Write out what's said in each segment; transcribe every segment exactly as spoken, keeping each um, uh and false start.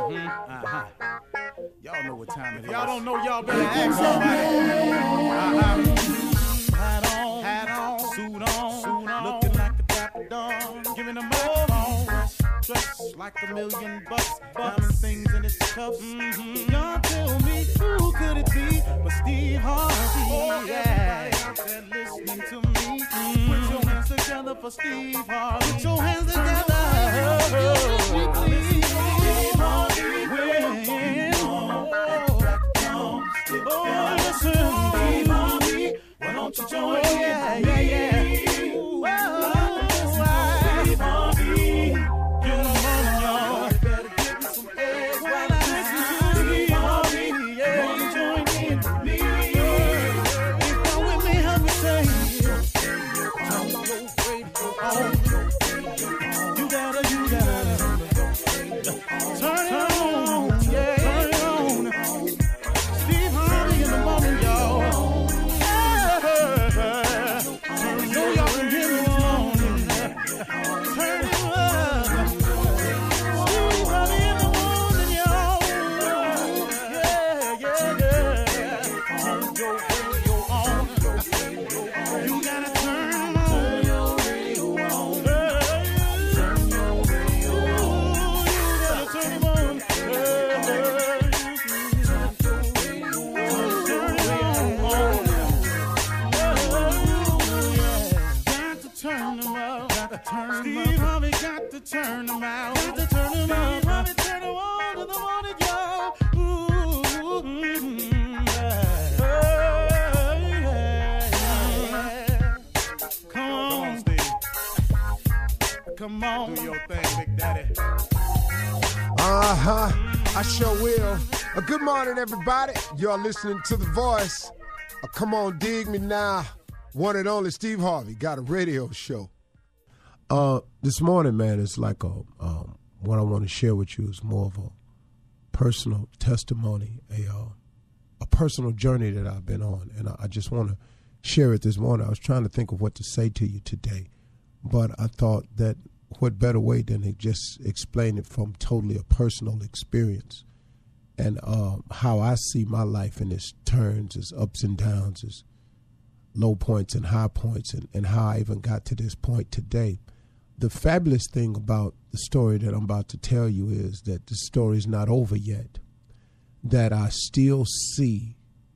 Mm-hmm. Uh-huh. Y'all know what time it is. Y'all don't know, y'all better ask somebody. Uh-huh. Hat on, hat on, suit on, suit on, looking like a dapper dog, giving them microphone, dressed like a million bucks, diamond things in his cuffs. Mm-hmm. Y'all tell me who could it be but Steve Harvey? Oh, yeah. Everybody out there listening to me, mm-hmm. Put your hands together for Steve Harvey. Put your hands together. Oh, Steve Harvey, when oh, listen, Steve Harvey, why don't you join me? Yeah, yeah, yeah. Ooh, oh, Steve Harvey, get them on, y'all. Better give me some eggs while I listen to Steve Harvey. Yeah, why don't you join in with me? If you're with me, help me say it. Turn your radio on. You gotta, you gotta turn it on. Yeah, turn it on. Steve Harvey in the morning, y'all. Yeah. So y'all can hear me on. Turn it up. Steve Harvey in the morning, y'all. Yeah, yeah, yeah. Turn your radio on. You gotta turn it on. Turn your radio on. Turn your radio on. You gotta turn it on. Turn your Steve Harvey got to turn them out. Got to turn them out. Steve Harvey turn them on to the morning, y'all. Ooh, mm, yeah. Yeah, yeah. Come on, Steve. Come on. Do your thing, Big Daddy. Uh-huh. I sure will. Uh, good morning, everybody. Y'all listening to The Voice. Uh, come on, dig me now. One and only Steve Harvey got a radio show. Uh, this morning, man, it's like a um, what I want to share with you is more of a personal testimony, a uh, a personal journey that I've been on, and I, I just want to share it this morning. I was trying to think of what to say to you today, but I thought that what better way than to just explain it from totally a personal experience and uh, how I see my life in its turns, its ups and downs, its low points and high points, and, and how I even got to this point today. The fabulous thing about the story that I'm about to tell you is that the story is not over yet, that I still see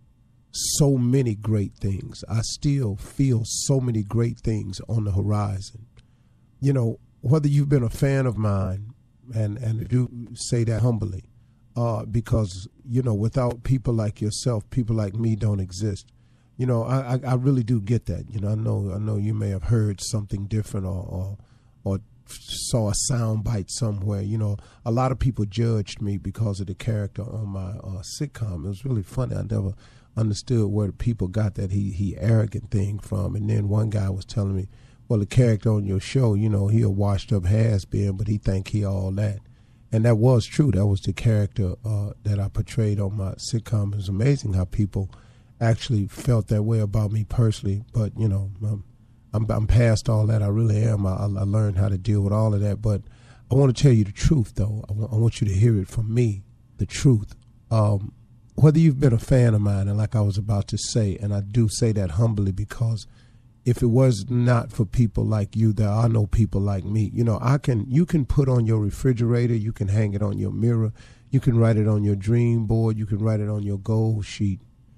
so many great things. I still feel so many great things on the horizon. You know, whether you've been a fan of mine, and, and I do say that humbly, uh, because, you know, without people like yourself, people like me don't exist. You know, I, I, I really do get that. You know, I know I know you may have heard something different or, or or saw a sound bite somewhere. You know, a lot of people judged me because of the character on my uh, sitcom. It was really funny. I never understood where the people got that he he arrogant thing from. And then one guy was telling me, well, the character on your show, you know, he a washed up has-been, but he think he all that. And that was true. That was the character uh, that I portrayed on my sitcom. It was amazing how people actually felt that way about me personally. But, you know, I'm, I'm, I'm past all that. I really am. I, I learned how to deal with all of that. But I want to tell you the truth, though. I, w- I want you to hear it from me, the truth. Um, whether you've been a fan of mine, and like I was about to say, and I do say that humbly because if it was not for people like you, there are no people like me. You know, I can. You can put on your refrigerator. You can hang it on your mirror. You can write it on your dream board. You can write it on your goal sheet.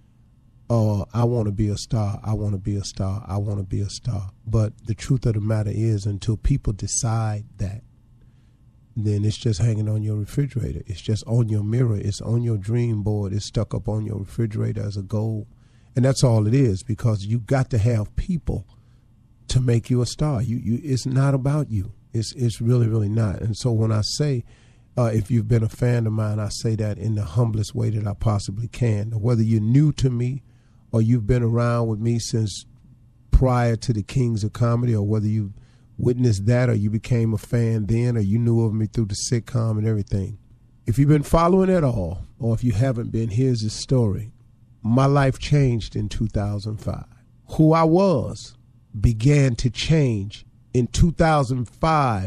Oh, I want to be a star. I want to be a star. I want to be a star. But the truth of the matter is, until people decide that, then it's just hanging on your refrigerator. It's just on your mirror. It's on your dream board. It's stuck up on your refrigerator as a goal. And that's all it is, because you got to have people to make you a star. You, you, it's not about you. It's, it's really, really not. And so when I say, uh, if you've been a fan of mine, I say that in the humblest way that I possibly can. Whether you're new to me, or you've been around with me since prior to the Kings of Comedy, or whether you witnessed that, or you became a fan then, or you knew of me through the sitcom and everything. If you've been following at all, or if you haven't been, here's the story. My life changed in two thousand five. Who I was began to change in two thousand five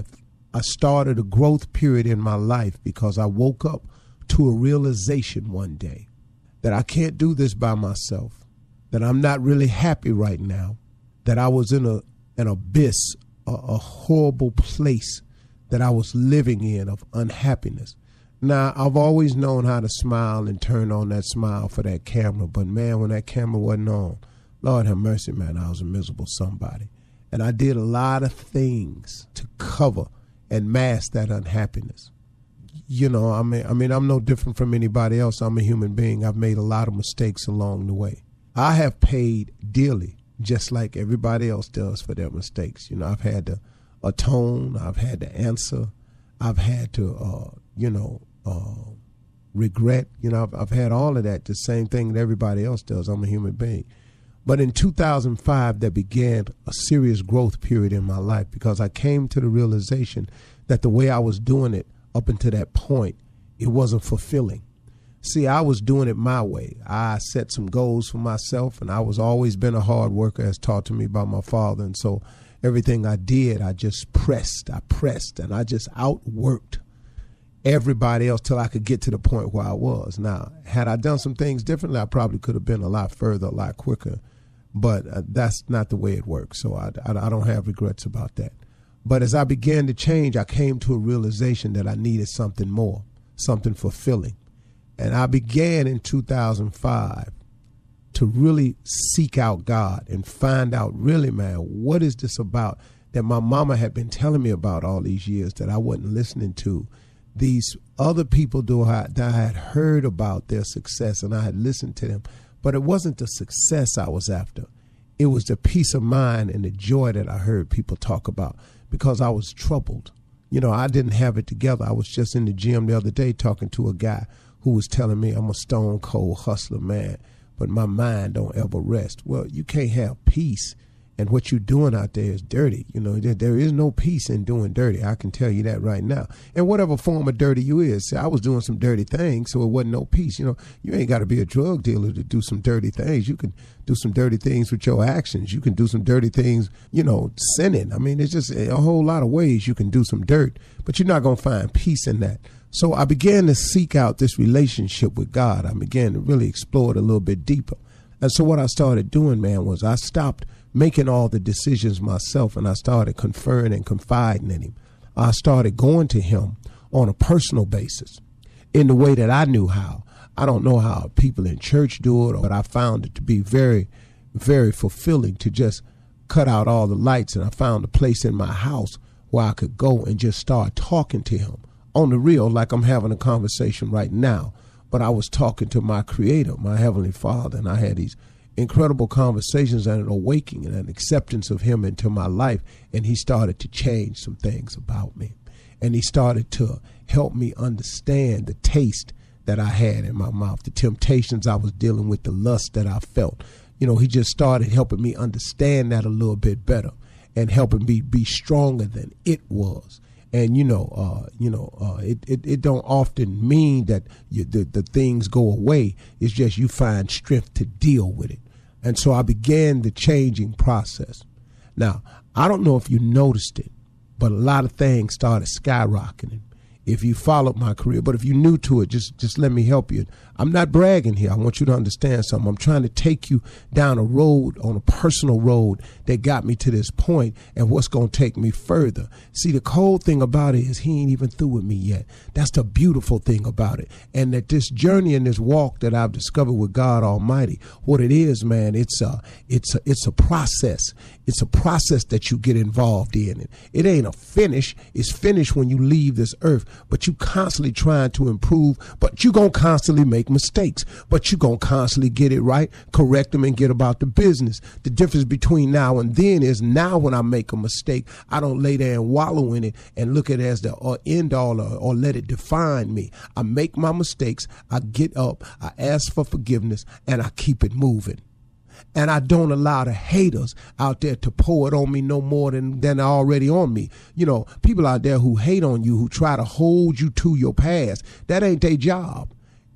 I started a growth period in my life because I woke up to a realization one day that I can't do this by myself, that I'm not really happy right now, that I was in a an abyss, a, a horrible place that I was living in of unhappiness. Now, I've always known how to smile and turn on that smile for that camera, but man, when that camera wasn't on, Lord have mercy, man, I was a miserable somebody. And I did a lot of things to cover and mask that unhappiness. You know, I mean, I mean, I'm no different from anybody else. I'm a human being. I've made a lot of mistakes along the way. I have paid dearly, just like everybody else does, for their mistakes. You know, I've had to atone. I've had to answer. I've had to, uh, you know, uh, regret. You know, I've, I've had all of that, the same thing that everybody else does. I'm a human being. But in two thousand five, there began a serious growth period in my life because I came to the realization that the way I was doing it up until that point, it wasn't fulfilling. See, I was doing it my way. I set some goals for myself, and I was always been a hard worker, as taught to me by my father. And so everything I did, I just pressed, I pressed, and I just outworked everybody else till I could get to the point where I was. Now, had I done some things differently, I probably could have been a lot further, a lot quicker. But uh, that's not the way it works. So I, I, I don't have regrets about that. But as I began to change, I came to a realization that I needed something more, something fulfilling. And I began in two thousand five to really seek out God and find out, really, man, what is this about that my mama had been telling me about all these years that I wasn't listening to? These other people do I, that I had heard about their success, and I had listened to them. But it wasn't the success I was after. It was the peace of mind and the joy that I heard people talk about, because I was troubled. You know, I didn't have it together. I was just in the gym the other day talking to a guy who was telling me I'm a stone cold hustler, man, but my mind don't ever rest. Well, you can't have peace, and what you're doing out there is dirty. You know, there, there is no peace in doing dirty. I can tell you that right now. And whatever form of dirty you is, see, I was doing some dirty things, so it wasn't no peace. You know, you ain't got to be a drug dealer to do some dirty things. You can do some dirty things with your actions. You can do some dirty things, you know, sinning. I mean, it's just a whole lot of ways you can do some dirt, but you're not going to find peace in that. So I began to seek out this relationship with God. I began to really explore it a little bit deeper. And so what I started doing, man, was I stopped making all the decisions myself, and I started conferring and confiding in him. I started going to him on a personal basis in the way that I knew how. I don't know how people in church do it, but I found it to be very, very fulfilling to just cut out all the lights, and I found a place in my house where I could go and just start talking to him on the real, like I'm having a conversation right now. But I was talking to my Creator, my Heavenly Father, and I had these incredible conversations and an awakening and an acceptance of him into my life. And he started to change some things about me. And he started to help me understand the taste that I had in my mouth, the temptations I was dealing with, the lust that I felt. You know, he just started helping me understand that a little bit better and helping me be stronger than it was. And, you know, uh, you know, uh, it, it, it don't often mean that you, the, the things go away. It's just you find strength to deal with it. And so I began the changing process. Now, I don't know if you noticed it, but a lot of things started skyrocketing if you followed my career. But if you're new to it, just just let me help you. I'm not bragging here. I want you to understand something. I'm trying to take you down a road, on a personal road that got me to this point and what's going to take me further. See, the cold thing about it is he ain't even through with me yet. That's the beautiful thing about it. And that this journey and this walk that I've discovered with God Almighty, what it is, man, it's a, it's a, it's a process. It's a process that you get involved in. It, it ain't a finish. It's finished when you leave this earth, but you constantly trying to improve, but you going to constantly make mistakes, but you're going to constantly get it right, correct them, and get about the business. The difference between now and then is now when I make a mistake, I don't lay there and wallow in it and look at it as the or end all or, or let it define me. I make my mistakes, I get up, I ask for forgiveness, and I keep it moving. And I don't allow the haters out there to pour it on me no more than, than already on me. You know, people out there who hate on you, who try to hold you to your past, that ain't their job.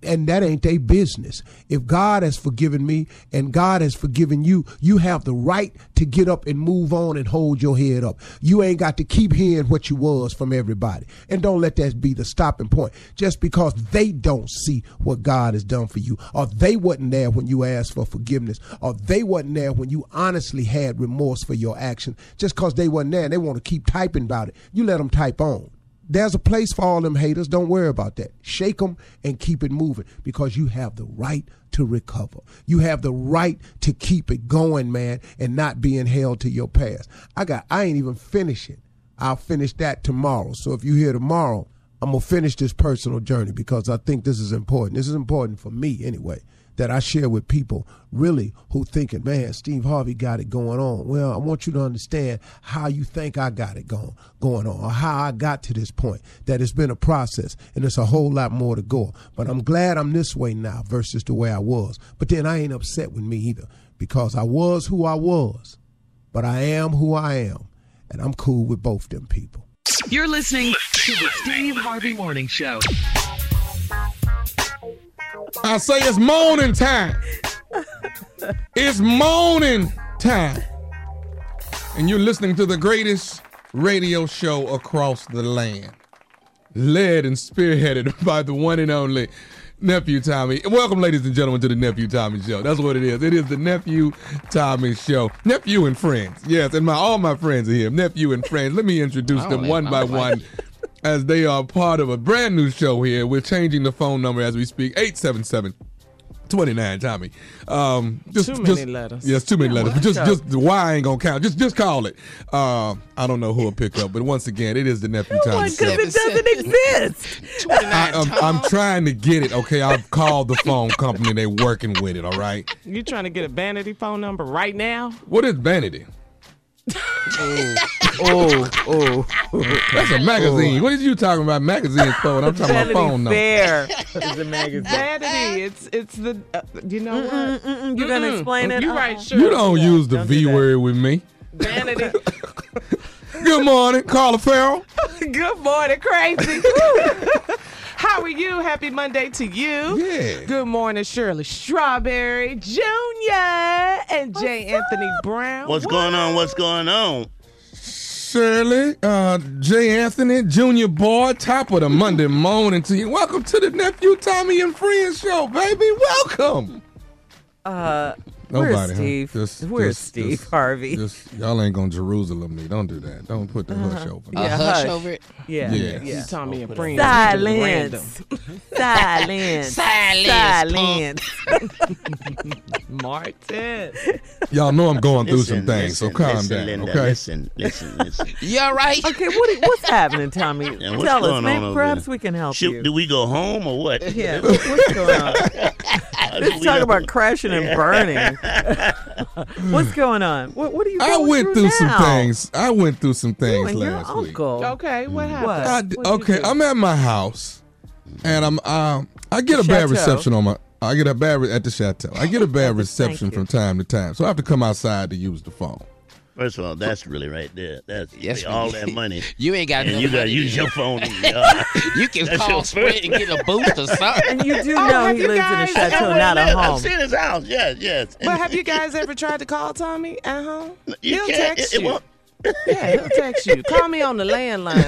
and that ain't their business. If God has forgiven me and God has forgiven you, you have the right to get up and move on and hold your head up. You ain't got to keep hearing what you was from everybody. And don't let that be the stopping point. Just because they don't see what God has done for you, or they wasn't there when you asked for forgiveness, or they wasn't there when you honestly had remorse for your action, just because they wasn't there and they want to keep typing about it, you let them type on. There's a place for all them haters. Don't worry about that. Shake them and keep it moving, because you have the right to recover. You have the right to keep it going, man, and not being held to your past. I got, I ain't even finished it. I'll finish that tomorrow. So if you're here tomorrow, I'm going to finish this personal journey, because I think this is important. This is important for me anyway, that I share with people really who thinking, man, Steve Harvey got it going on. Well, I want you to understand how you think I got it going, going on, or how I got to this point, that it's been a process and there's a whole lot more to go. But I'm glad I'm this way now versus the way I was. But then I ain't upset with me either, because I was who I was, but I am who I am, and I'm cool with both them people. You're listening to the Steve Harvey Morning Show. I say it's morning time. It's morning time. And you're listening to the greatest radio show across the land. Led and spearheaded by the one and only Nephew Tommy. Welcome, ladies and gentlemen, to the Nephew Tommy Show. That's what it is. It is the Nephew Tommy Show. Nephew and friends. Yes, and my all my friends are here. Nephew and friends. Let me introduce them one by one, as they are part of a brand new show here. We're changing the phone number as we speak. eight seven seven, two nine Tommy. Um, just, too just, many letters. Yes, too many Yeah, letters. But just, just the Y ain't gonna count. Just, just call it. Uh, I don't know who will pick up, but once again, it is the Nephew Tommy Show. Because it doesn't exist. I, I'm, I'm trying to get it. Okay, I've called the phone company. They're working with it. All right. You trying to get a vanity phone number right now? What is vanity? oh, oh, oh. That's a magazine. Oh. What is you talking about? Magazine phone. I'm talking Vanity about phone number. Fair is a magazine. Vanity. It's it's the. Uh, you know mm-mm, what? Mm-mm, you gonna explain it? You uh-uh. right? Sure. You don't yeah, use the don't V word with me. Vanity. Good morning, Carla Farrell. Good morning, crazy. How are you? Happy Monday to you. Yeah. Good morning, Shirley Strawberry Junior and J. Anthony Brown. What's what? going on? What's going on? Shirley, uh, J. Anthony, Junior boy, top of the Monday morning to you. Welcome to the Nephew Tommy and Friends Show, baby. Welcome. Uh, Nobody, where's Steve? Huh? Just, where's just, Steve just, Harvey? Just, y'all ain't gonna Jerusalem me. Don't do that. Don't put the uh-huh. hush over. Yeah, A hush, hush over it? Yeah. Yeah. yeah. Tommy and Friends. Silence. Silence. Silence. Silence. Martin. Y'all know I'm going through listen, some things, listen, so calm listen, down, Linda, okay? Listen, listen, listen. You all right? Okay, what, what's happening, Tommy? Yeah, what's Tell us. going Maybe on over perhaps there? we can help Should, you. do we go home or what? Yeah, what's going on? Let's talk about crashing and burning. What's going on? What, what are you going I went through, through now? some things. I went through some You things and your last week. uncle. Okay, what happened? What? I d- What'd you okay, do? I'm at my house, and I'm um, I get a The bad chateau. reception on my. I get a bad re- at the chateau. I get a bad Thank reception you. from time to time, so I have to come outside to use the phone. First of all, that's really right there. That's Yes, pay all we- that money. You ain't got And no you got money. to use your phone. In your yard. You can That's call your Sprint first- and get a boost or something. And you do Oh, know have he you lives guys- in a chateau, I've not a I've home. seen his house. Yes, yes. But have you guys ever tried to call Tommy at home? You He'll can't- text it- it you. won't- Yeah, he'll text you. Call me on the landline.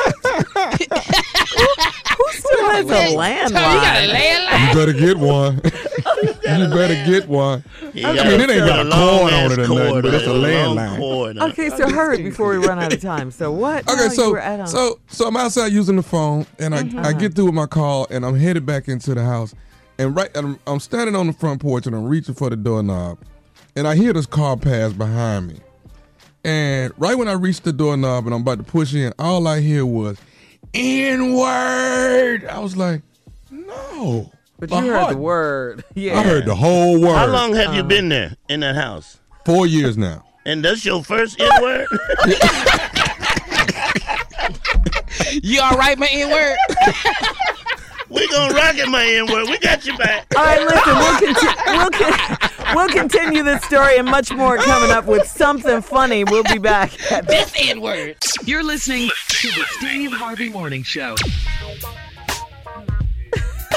Who still has a Tommy, you got a landline? landline? You better get one. You better get one. Yeah, I mean, it ain't got a long cord on ass it or cord nothing, but on it's a it, long landline. cord on it. Okay, so hurry before we run out of time. So what? Okay, No, you so were at home. so so I'm outside using the phone, and I, I get through with my call, and I'm headed back into the house, and right I'm, I'm standing on the front porch, and I'm reaching for the doorknob, and I hear this car pass behind me, and right when I reach the doorknob and I'm about to push in, all I hear was N-word. I was like, no. But My you heard heart- the word. Yeah. I heard the whole word. How long have you been there in that house? Four years now. And that's your first N word? You all right, my N-word? We gonna rock it, my N word. We got you back. All right, listen, we'll, conti- we'll, con- we'll continue this story and much more coming up with something funny. We'll be back. This N-word. You're listening to the Steve Harvey Morning Show.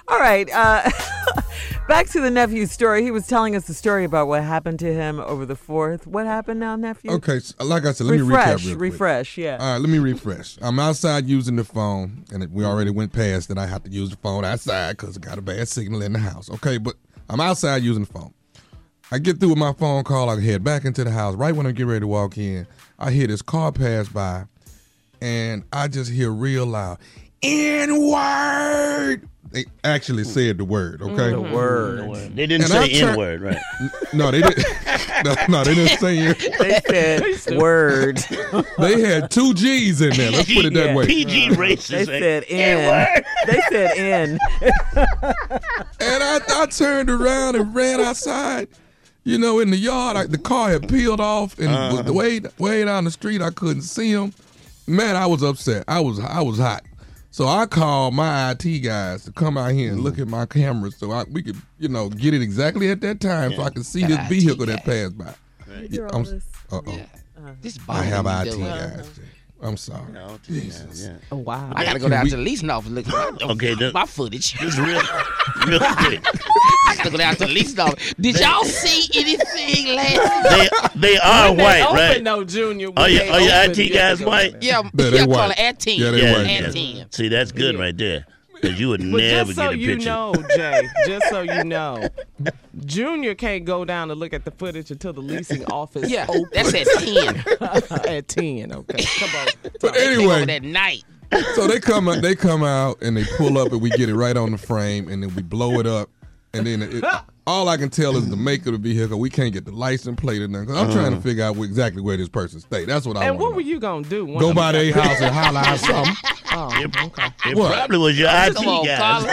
All right. Uh, back to the nephew's story. He was telling us a story about what happened to him over the fourth. What happened now, nephew? Okay, so like I said, let refresh, me recap real quick. Refresh, yeah. All right, let me refresh. I'm outside using the phone, and we already went past that I have to use the phone outside because I got a bad signal in the house. Okay, but I'm outside using the phone. I get through with my phone call. I head back into the house. Right when I get ready to walk in, I hear this car pass by, and I just hear real loud, N-word. They actually said the word, okay? The word. The word. They didn't And say I turn- N-word, right? No, they didn't. no, no, they didn't say it. They said word. They had two G's in there. Let's put it that Yeah. way. P G racist. They said in. They said in. And I, I turned around and ran outside. You know, in the yard, I, the car had peeled off, and Uh-huh. was way way down the street, I couldn't see him. Man, I was upset. I was I was hot. So I called my I T guys to come out here and look at my camera so I, we could, you know, get it exactly at that time so I could see this I T vehicle that guys. passed by. These are all I'm, this. uh-oh. This I have I T doing. guys. Jay. I'm sorry. No, Jesus. yeah. Oh, wow. I gotta go Can down we- to the leasing office looking at Okay, the- my footage. Just real, real quick. I gotta go down to the leasing office. Did y'all see anything last? They they are They white, open, right? though, Junior. Are you They are your I open T guys yesterday. white? Yeah, Yeah, yeah, they call white. it at ten. Yeah, they Yeah, white. At yeah. ten. See, that's good right there. Because you would But never just so get a you picture. know, Jay, just so you know, Junior can't go down to look at the footage until the leasing office Yeah, opens that's at ten. at ten. Okay, come on. But They came anyway, over that night. so they come out, they come out and they pull up and we get it right on the frame and then we blow it up and then it, all I can tell is the make of the vehicle. We can't get the license plate or nothing. 'Cause I'm trying to figure out where, exactly where this person stay. That's what I And want. what were you gonna do? when Go you by got their there? house and holler out something. Oh, okay. It What? probably was your I T Come on, guys. Carla.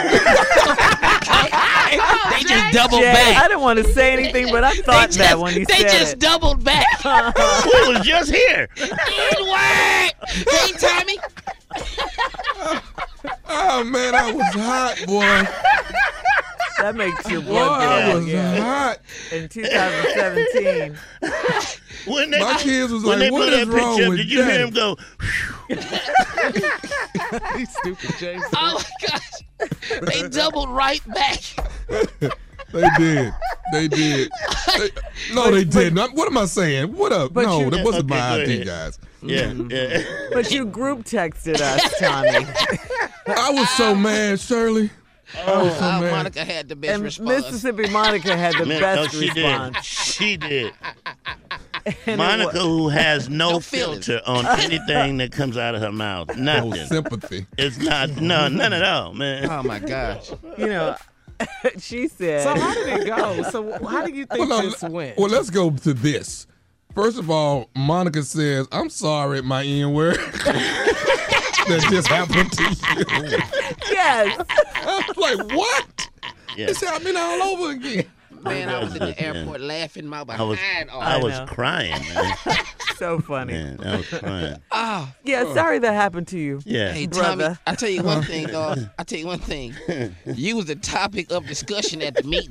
They just doubled Jay, I back. didn't want to say anything, but I thought They that just, when you they said just it. doubled back. We was just here. N-word. Hey, Tommy. Oh man, I was hot, boy. That makes your Boy, blood I boil was yeah. hot. in two thousand seventeen. When they, My kids was when like, they "What put is that wrong picture up, with did you hear Jay?" him go, He's stupid, Jason. Oh my gosh. They doubled right back. They did. They did. They- no, they didn't. What am I saying? What up? But No, you- that wasn't Okay, my go I T ahead. guys. yeah, yeah. But you group texted us, Tommy. I was so mad, Shirley. I was so Oh, mad. Monica had the best And response. Mississippi Monica had the Man, best no, she response. did. She did. And it Monica, wa- who has no, No feelings. filter on anything that comes out of her mouth. No Nothing. sympathy. It's not, no, none at all, man. Oh my gosh. you know, she said. So how did it go? So how do you think Well, no, this went? well, let's go to this. First of all, Monica says, "I'm sorry, my N word that just happened to you." yes. I was like, "What? Yeah. It's happening all over again." Man, I was in the Yeah. airport laughing my I was, behind off. I was know. crying, man. So funny. man. I was crying. Ah, Yeah, sorry that happened to you. Yeah. hey Tommy, Brother. I tell you one thing, dog. I tell you one thing. You was the topic of discussion at the meeting.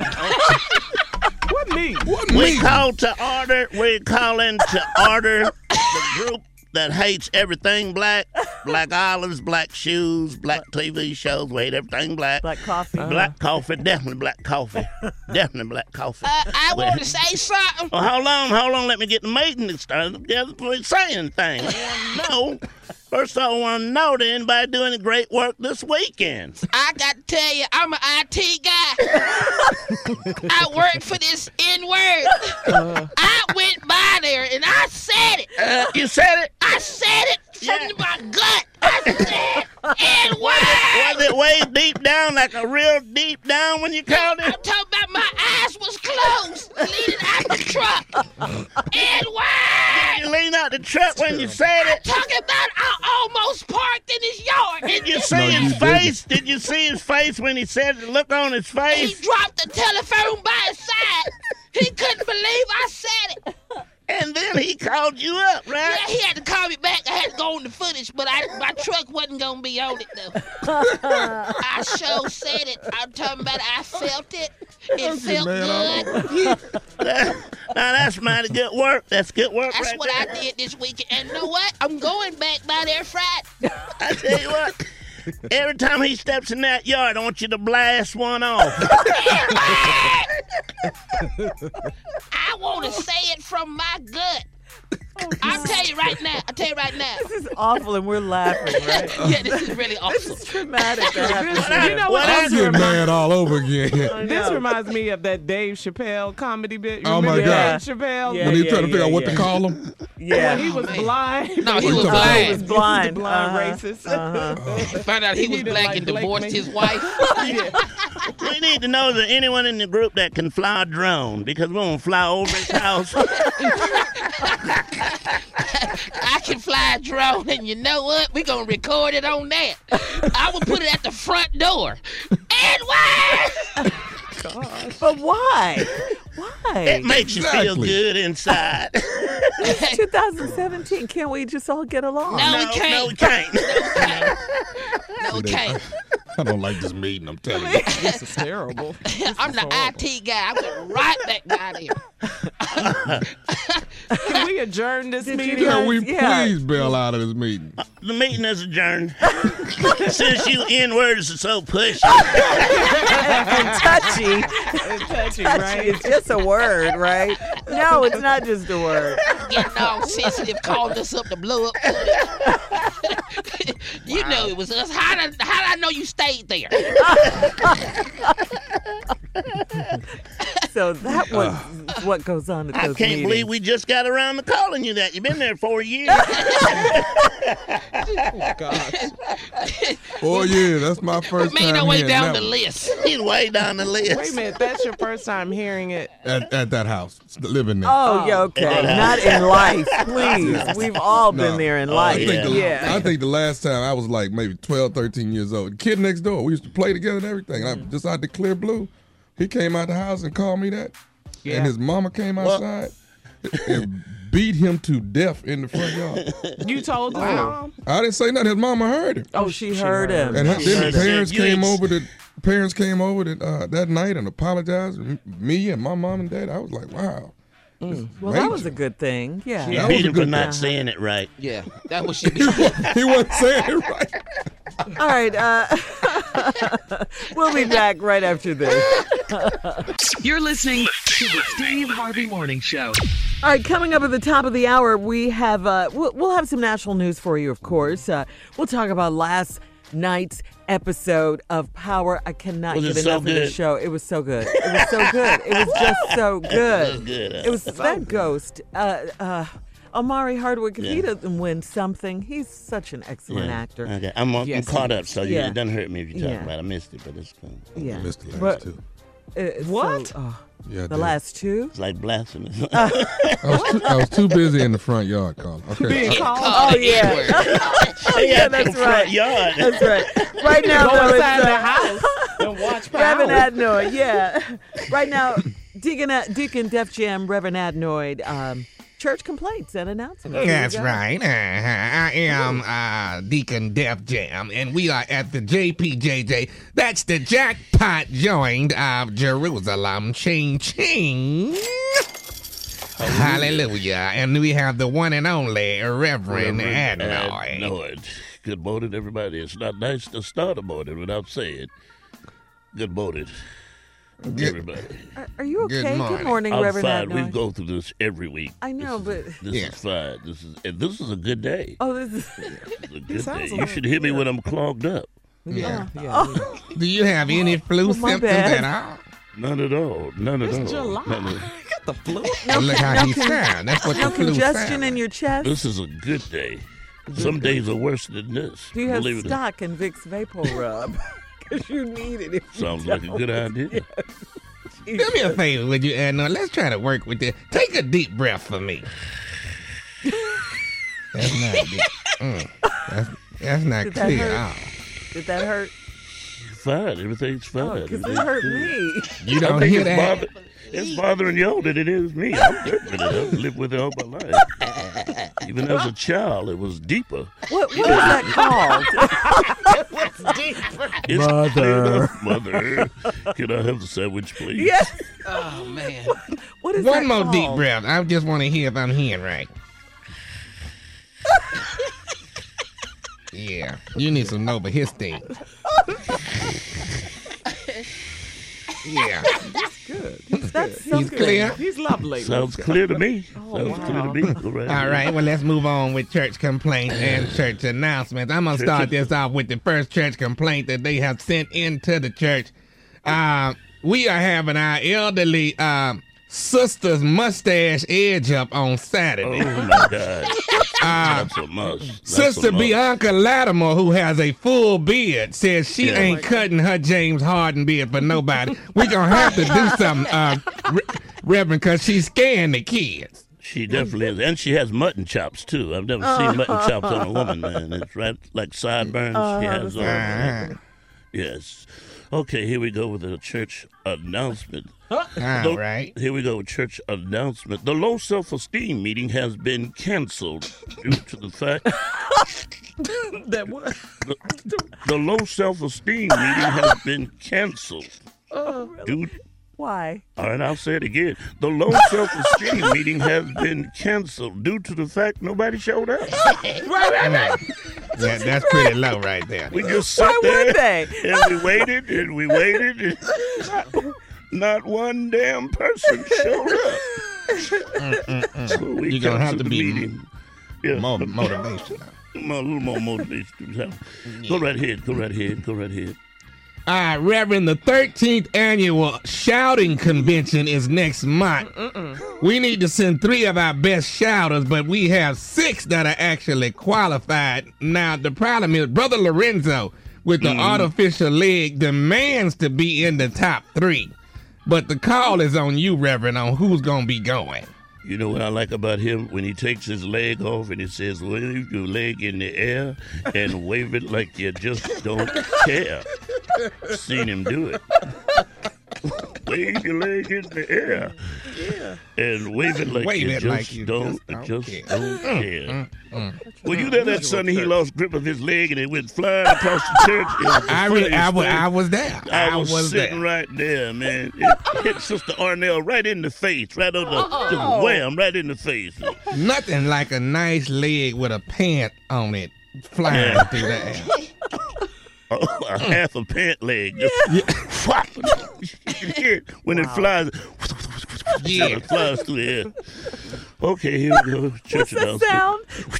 What me? What We me? call to order. We calling to order the group that hates everything black, black olives, black shoes, black T V shows. We hate everything black. Black coffee. Black coffee, definitely black coffee, definitely black coffee. Uh, I want to say something. Oh, hold on, hold on. Let me get the meeting started together before we say anything. I want to know. First, I want to know that anybody doing any great work this weekend. I got to tell you, I'm an I T guy. I work for this N-word. I went by there and I said it. Uh, you said it. I said it from Yeah. my gut. I said N-word. Was it way deep down, like a real deep down when you called I'm it? talking about my eyes was closed, leaning out the truck. N-word. You lean out the truck when you said I'm it. talking about I almost parked in his yard. Did you see No, you his didn't. face? Did you see his face when he said the look on his He face? dropped the telephone by his side. He couldn't believe I said it. And then he called you up, Yeah, right? he had to call me back. I had to go on the footage, but I, my truck wasn't gonna be on it though. I sure said it. I'm talking about I felt it. It felt good. Now that's mighty good work. That's good work That's right what there. I did this weekend. And you know what? I'm going back by there Friday. I tell you what, Every time he steps in that yard, I want you to blast one off. I want to say it from my gut. I'll tell you right now. I'll tell you right now. This is awful, and we're laughing, right? Yeah, this is really awesome. It's traumatic. That happens. You know what? I'm else getting reminds- mad all over again. This reminds me of that Dave Chappelle comedy bit. You Oh, my remember God. Dave Chappelle? Yeah. When he trying to figure out what yeah. to call him. Yeah. When he was man. blind. No, he He was was blind. He was blind. The blind Uh-huh. racist. Uh-huh. Found out he He was didn't black like and Blake divorced man. his wife. Yeah. We need to know that anyone in the group that can fly a drone because we're going to fly over his house. I can fly a drone, and you know what? We're going to record it on that. I will put it at the front door. Edward! But why? Why? It makes you feel Exactly. good inside. It's two thousand seventeen. Can't we just all get along? No, no, we can't. no, we can't. No, we can't. I don't like this meeting, I'm telling you. This is terrible. I'm the I T guy. I'm going right back out here. Can we adjourn this Did you meeting? guys- Can we Yeah. please bail out of this meeting? The meeting is adjourned. Since you N-words are so pushy. And touchy. It's touchy, Touchy right? is just a word, right? No, it's not just a word. Getting all sensitive, calling us up to blow up. You know it was us. How did, how did I know you stayed there? So that was what goes on at I those can't meetings. believe we just got around to calling you that. You've been there four years. Oh, gosh. Oh, yeah, that's my first Made time our way hearing down that the one. list. He's way down the list. Wait a minute. That's your first time hearing it. At, at that house, living there. Oh, yeah, okay. Not in life, please. We've all been No. there in Oh, life. I think, the, Yeah. I think the last time I was like maybe twelve, thirteen years old. The kid next door, we used to play together and everything. And I just out the clear blue. He came out the house and called me that. Yeah. And his mama came outside and beat him to death in the front yard. You told the mom? I didn't say nothing. His mama heard him. Oh, she heard him. And her, She then heard the him. parents You came ain't- over. The parents came over that uh, that night and apologized. M- Me and my mom and dad. I was like, wow. Well, that was a good thing. Yeah. You That beat was a him for good not thing. saying it right. Yeah, that was she. He wasn't saying it right. All right. Uh, we'll be back right after this. You're listening to the Steve Harvey Morning Show. All right, coming up at the top of the hour, we have uh, we'll, we'll have some national news for you, of course. Uh, we'll talk about last night's episode of Power. I cannot Was get it so enough of this good? show. It was so good. It was so good. It was just so good. was good, huh? It was that ghost. Uh, uh, Omari Hardwick, if he Yeah. doesn't win something, he's such an excellent actor. Okay, I'm, I'm Yes, caught he up, so you, Yeah. it doesn't hurt me if you talk Yeah. about it. I missed it, but it's cool. Yeah. Missed the last But- two. Uh, so, What? oh, Yeah, I the did. last two? It's like blasphemous. Uh, I was, too, I was too busy in the front yard, Carl. Okay. Being called. Oh, yeah. Oh, yeah, that's front right. yard. That's right. Right now, Go though, inside it's, the uh, house and watch Reverend Power. Adnoid, yeah. Right now, Deacon, Deacon Def Jam, Reverend Adnoid, um, church complaints and announcements. Here That's we go. right. Uh, I am uh, Deacon Def Jam, and we are at the J P J J. That's the jackpot joint of Jerusalem. Ching ching. Hallelujah. And we have the one and only Reverend Adnoid. Adnoid. Good morning, everybody. It's not nice to start a morning without saying good morning, everybody. Are, are you okay? Good morning. Good morning, I'm Reverend fine. We Adnoid. go through this every week. I know, This but is- this Yeah. is fine. This is and this is a good day. oh, this is This is a good sounds day. a You little should hear me when I'm clogged up. Yeah. Yeah. Do you have any flu Oh, my symptoms bad. at all? None at all. None at all. It's July. None at- Got the flu. Well, look how no he con- sound. That's what no the flu congestion sound. in your chest. This is a good day. Some days are worse than this. Do you have Believe it or not. stock in Vicks Vapor Rub? Because you need it. If you Sounds like a don't. good idea. Do me a favor, would you, Adnoid? Let's try to work with this. Take a deep breath for me. That's not deep. Mm. That's, that's not Did that clear hurt? at all. Did that hurt? Fine. Everything's fine. Oh, because it Everything's hurt good. me. You I don't think hear it's, that? bother- it's bothering y'all than it is me. I'm good with it. I've lived with it all my life. Even as a child, it was deeper. What, what is that called? It's Mother. clear enough, Mother. Can I have the sandwich, please? Yes. Oh man. What is that One more called? deep breath. I just want to hear if I'm hearing right. Yeah, you need some Novahistine. Yeah. Good. He's That's good. so He's good. clear. He's lovely. Sounds clear to me. Oh, Sounds wow. clear to me. Go right All ahead. right, well, let's move on with church complaints and church announcements. I'm going to Church- start this off with the first church complaint that they have sent into the church. Uh, we are having our elderly uh, sister's mustache edge up on Saturday. Oh, my God. That's a must. That's Sister a must. Bianca Latimer, who has a full beard, says she Yeah. ain't cutting her James Harden beard for nobody. We're going to have to do something, uh, Re- Reverend, because she's scaring the kids. She definitely is. And she has mutton chops, too. I've never seen mutton chops on a woman, man. It's right like sideburns. she has all Uh-huh. Yes. Okay, here we go with the church announcement. All The- right. Here we go with church announcement. The low self-esteem meeting has been canceled due to the fact That what? the, the low self-esteem meeting has been canceled. Due, Why? all right, I'll say it again. The low self-esteem meeting has been canceled due to the fact nobody showed up. Yeah, that's pretty low right there. We just sat Why there would they? and we waited and we waited and not, not one damn person showed up. So we You're gonna have canceled to the be meeting. Yeah, More motivation. a little more motivation. Go right ahead. Go right ahead. Go right ahead. All right, Reverend, the thirteenth annual shouting convention is next month. We need to send three of our best shouters, but we have six that are actually qualified. Now, the problem is Brother Lorenzo with the artificial leg demands to be in the top three. But the call is on you, Reverend, on who's going to be going. You know what I like about him? When he takes his leg off and he says, wave your leg in the air and wave it like you just don't care. Seen him do it. Wave your leg in the air. Yeah. And wave it like Wave you it just like you don't, just don't just care. don't care. Mm, Were you there that Sunday he lost grip of his leg and it went flying across the church? It was the I, re- I, funniest wa- thing. I was there. I was, sitting there. right there, man. It hit Sister Arnell right in the face, right on the just wham, right in the face. Nothing like a nice leg with a pant on it flying Yeah. through the air. Oh, a half a pant leg. Just whop. You can hear it when it flies. Yeah. It flies through the air. Okay, here we go. Church What's the announcement. sound?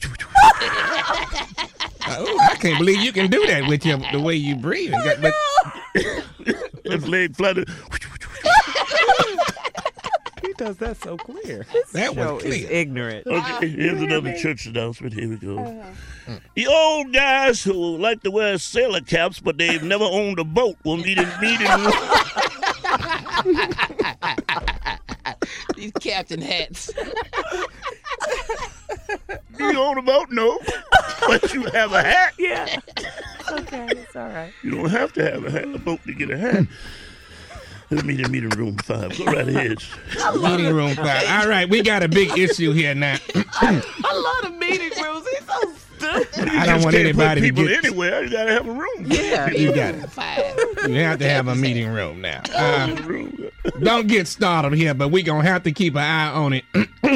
Oh, I can't believe you can do that with your the way you breathe. But His leg flutter. He does that so clear. that Show was is clear. ignorant. Okay, here's another church announcement. Here we go. The old guys who like to wear sailor caps, but they've never owned a boat, will meet in meeting. These captain hats. Do you own a boat? No. But you have a hat. Yeah. Okay, it's all right. You don't have to have a, hat, a boat to get a hat. Let's meet in meeting room five. Go right ahead. Meeting room five. All right, we got a big issue here now. I love the meeting rooms. He's so stupid. You I don't just want can't anybody put to people get- anywhere. You gotta have a room. Yeah. You got it. Five. You have to have a meeting room now. Uh, Room. don't get startled here, but we're going to have to keep an eye on it.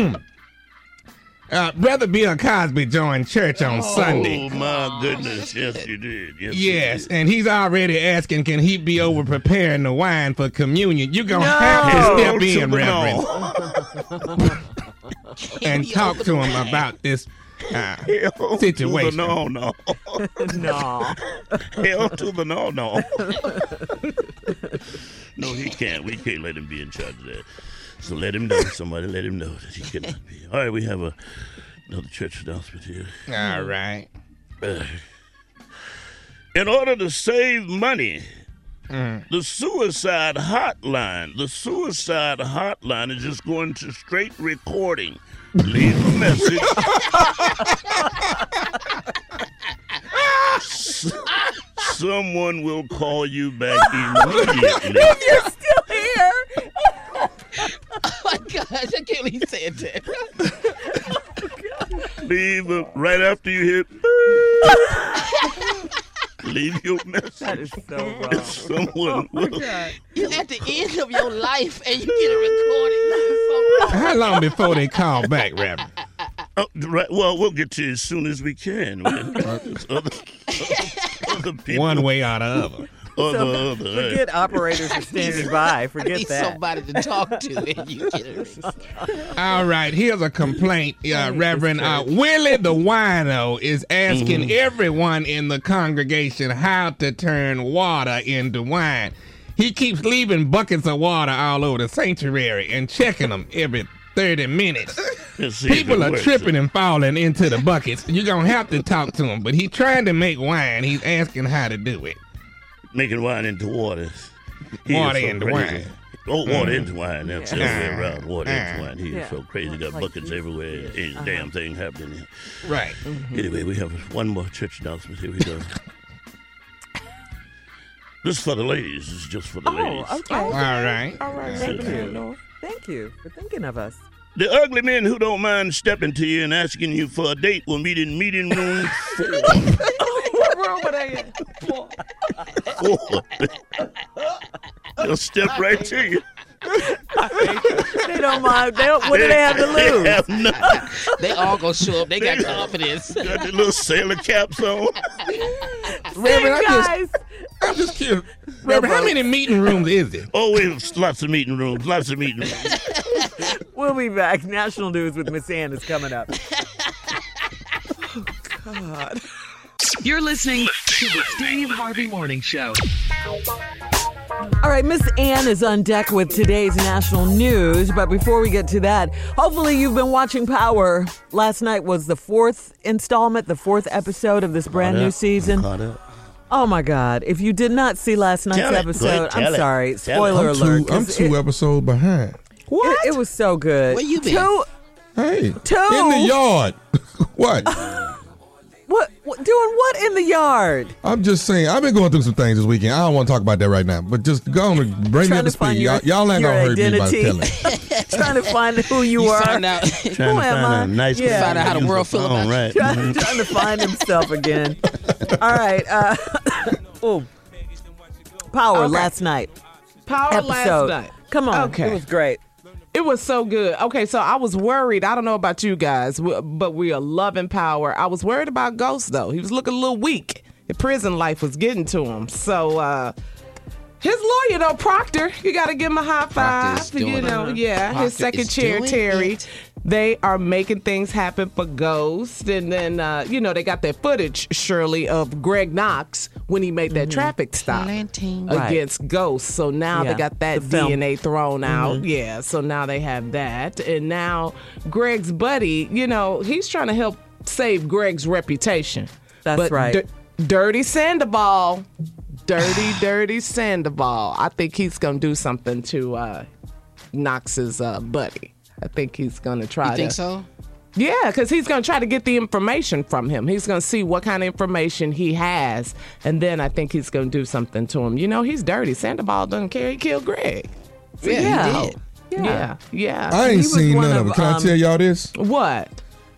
uh, Brother Bill Cosby joined church on Sunday. Oh my goodness! Yes, you did. Yes, you Yes, did. and he's already asking, can he be over preparing the wine for communion? You're going to have to step Hell to in, the Reverend, no. and talk to him about this uh, Hell situation. To the no, no. No. Hell to the no, no. No, he can't. We can't let him be in charge of that. So let him know. Somebody let him know that he cannot be. All right, we have a, another church announcement here. All right. Uh, in order to save money, the suicide hotline, the suicide hotline is just going to straight recording. Leave a message. S- Someone will call you back immediately. You're still here. Oh my gosh, I can't believe he said that. Leave a, right after you hit. Leave your message. That is so wrong. Someone will. You at the end of your life and you get a recording. That is so wrong. How long before they call back, Reverend? Oh, right. Well, we'll get to you as soon as we can. other, other, other people, One way or the other. Other, So, other, forget operators are standing by. Forget Need that. somebody to talk to, and you get it. All right, here's a complaint. Uh, Reverend uh, Willie the Wino is asking Mm-hmm. everyone in the congregation how to turn water into wine. He keeps leaving buckets of water all over the sanctuary and checking them every thirty minutes. Let's see if People it are works. tripping and falling into the buckets. You're going to have to talk to him, but he's trying to make wine. He's asking how to do it. Making wine into water. He Water is so into crazy. wine. Oh, water into wine. That's the other way around. Water Uh, into wine. He is yeah. so crazy. Got Like buckets you- everywhere. Ain't a damn thing happening here. Right. Anyway, we have one more church announcement. Here we go. This is for the ladies. This is just for the ladies. Oh, okay. All right. All right, Thank Reverend you. Noah. Thank you for thinking of us. The ugly men who don't mind stepping to you and asking you for a date will meet in meeting room four. What room are they in? Four. They'll step right to you. They don't mind. They don't, what do they have to They lose? have nothing. They all gonna show up. They got confidence. Got the little sailor caps on. Reverend, I just, Guys, I'm just curious. Reverend, how many meeting rooms is it? Oh, we have lots of meeting rooms. Lots of meeting rooms. we'll be back. National News with Miss Ann is coming up. You're listening to the Steve Harvey Morning Show. All right, Miss Ann is on deck with today's national news. But before we get to that, hopefully you've been watching Power. Last night was the fourth installment, the fourth episode of this brand new season. Caught up. Oh my God! If you did not see last night's Tell it. Go episode, ahead, tell I'm it. sorry. Tell it. Spoiler I'm alert. two, I'm 'cause two it, episodes behind. It, it was so good. Where you been? Two. Hey, Two. in the yard. What? What, what? Doing what in the yard? I'm just saying, I've been going through some things this weekend. I don't want to talk about that right now, but just go on and bring me Trying up to to find speed. your- Y'all, y'all ain't your gonna hurt me by identity. telling. Trying to find who you, You are. find out. Trying to Who am find I? a nice Yeah. Find out how the use world the feel phone, about you. right? trying, trying to find himself again. All right. Uh, oh, Power Okay. last night. Power Episode. last night. Come on. Okay. It was great. It was so good. Okay, so I was worried. I don't know about you guys, w- but we are loving Power. I was worried about Ghost, though. He was looking a little weak. The prison life was getting to him. So, uh, his lawyer, though, Proctor, you got to give him a high Proctor's five. You doing know, it. yeah. His Proctor second is chair, doing Terry. it. They are making things happen for Ghost. And then, uh, you know, they got that footage, Shirley, of Greg Knox when he made that traffic stop Planting. Right. against Ghost. So now Yeah, they got that the film. D N A thrown out. Yeah, so now they have that. And now Greg's buddy, you know, he's trying to help save Greg's reputation. That's but right. Dir- Dirty Sandoval. Dirty, dirty Sandoval. I think he's going to do something to uh, Knox's uh, buddy. I think he's going to try You think to. so? Yeah, because he's going to try to get the information from him. He's going to see what kind of information he has, and then I think he's going to do something to him. You know, he's dirty. Sandoval doesn't care. He killed Greg. Yeah, Yeah. he did. Yeah. Yeah, yeah. I ain't was seen one none of of, it. Can I um, tell y'all this? What?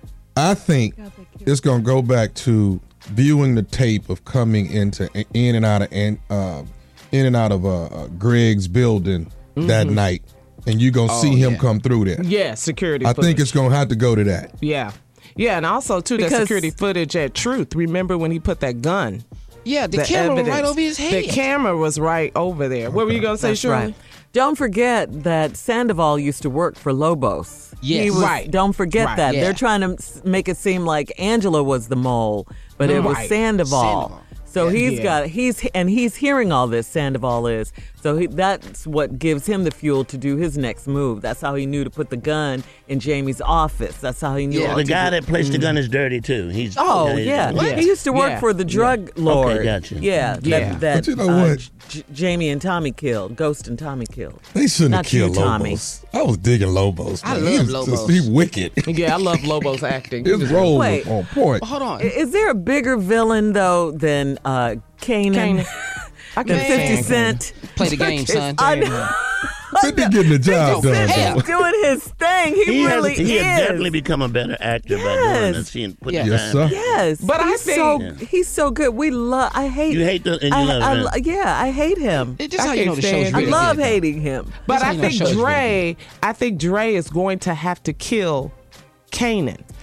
I think it's gonna go back to viewing the tape of coming into in and out of in, uh, in and out of uh, uh, Greg's building that night, and you gonna see him yeah. come through there. Yeah, security I footage. think it's gonna have to go to that. Yeah. Yeah, and also, too, that Because- security footage at Truth. Remember when he put that gun? Yeah, the, camera was right evidence. over his head. The camera was right over there. What were you going to say, That's Shirley? right. Don't forget that Sandoval used to work for Lobos. Yes. He was, Right. Don't forget Right. that. Yeah. They're trying to s- make it seem like Angela was the mole, but it was Right. Sandoval. Sandoval. So he's Yeah. got he's and he's hearing all this. Sandoval is so he, that's what gives him the fuel to do his next move. That's how he knew to put the gun in Jamie's office. That's how he knew. Yeah. all The to guy do- that placed the gun is dirty too. He's Oh he's- yeah, What? he used to work Yeah. for the drug lord. gotcha. Yeah, Yeah. that, that But you know uh, what? J- Jamie and Tommy killed. Ghost and Tommy killed. They shouldn't Not have killed you, Tommy. Lobos. I was digging Lobos. I man. love he was Lobos. Just, he wicked. Yeah, I love Lobo's acting. He His was- role Wait. was on point. Hold on. I- Is there a bigger villain though than uh, Kanan? Kanan. I Than can't fifty stand Cent. Play the game, son. I know. fifty getting the job done. hell. though. He's doing his thing. He, He, really has, he is. has definitely become a better actor by doing Yes. this. Seeing, put Yeah. the Yes, time sir. in. Yes, But I he's think- so Yeah. he's so good. We love. I hate. You hate the and you I, love I, him. lo- yeah, I hate him. It's just I how you can't know the show's stand I really love good. hating him. But That's how I you know think the show's Dre, I think Dre is going to have to kill Kanan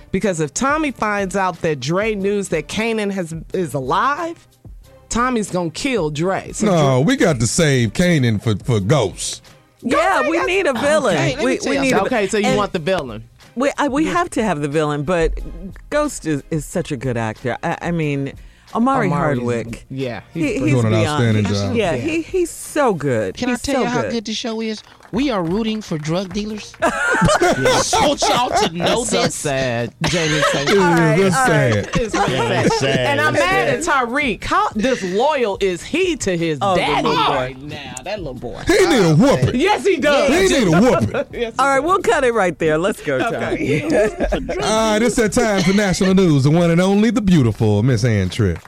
Because if Tommy finds out that Dre news that Kanan has is alive, Tommy's gonna kill Dre. So No, we got to save Kanan for, for Ghost. Yeah, we need a villain. Okay, let me we, tell we you need something. a, Okay, so you and want the villain. We I, we have to have the villain, but Ghost is, is such a good actor. I, I mean, Omari Omari's- Hardwick. Yeah, He, he's he's doing an beyond- outstanding he- job. Yeah, Yeah. he he's so good. Can he's I tell so you how good. good the show is? We are rooting for drug dealers. I just want y'all to know so this. sad. Jamie said, right, That's all sad. It's really Yeah, sad. sad. And I'm It's mad at Tyreek. How disloyal is he to his Oh, the daddy little boy. right now? That little boy. He need a whooping. Yes, he does. He need a whooping. Yes, he All right, does. we'll cut it right there. Let's go, Tommy. All right, it's that time for national news. The one and only, the beautiful Miss Ann Tripp.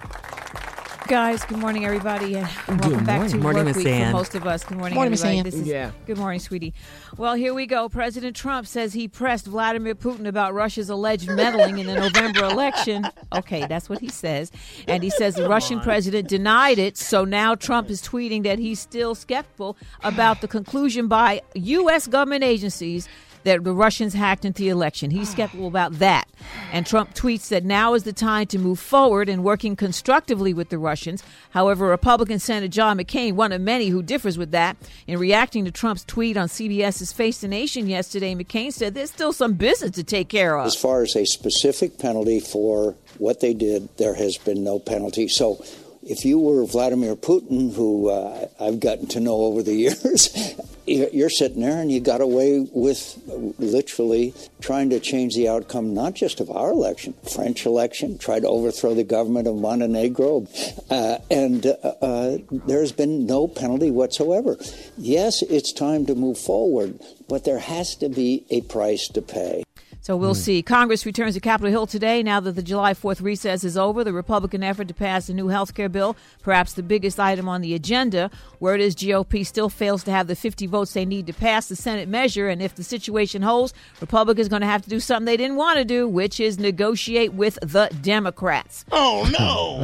Guys, good morning, everybody, and welcome back to Morning, Work Miss Week Ann. for most of us. Good morning, Morning, Miss everybody. Ann. This is, Yeah. Good morning, sweetie. Well, here we go. President Trump says he pressed Vladimir Putin about Russia's alleged meddling in the November election. Okay, that's what he says. And he says the Russian president denied it, so now Trump is tweeting that he's still skeptical about the conclusion by U S government agencies that the Russians hacked into the election. He's skeptical about that. And Trump tweets that now is the time to move forward in working constructively with the Russians. However, Republican Senator John McCain, one of many who differs with that, in reacting to Trump's tweet on CBS's Face the Nation yesterday, McCain said there's still some business to take care of. As far as a specific penalty for what they did, there has been no penalty. So if you were Vladimir Putin, who uh, I've gotten to know over the years, you're sitting there and you got away with literally trying to change the outcome, not just of our election, French election, tried to overthrow the government of Montenegro, uh, and uh, uh, there's been no penalty whatsoever. Yes, it's time to move forward, but there has to be a price to pay. So we'll see. Congress returns to Capitol Hill today now that the July fourth recess is over. The Republican effort to pass a new health care bill, perhaps the biggest item on the agenda. Word is G O P still fails to have the fifty votes they need to pass the Senate measure. And if the situation holds, Republicans are going to have to do something they didn't want to do, which is negotiate with the Democrats. Oh, no.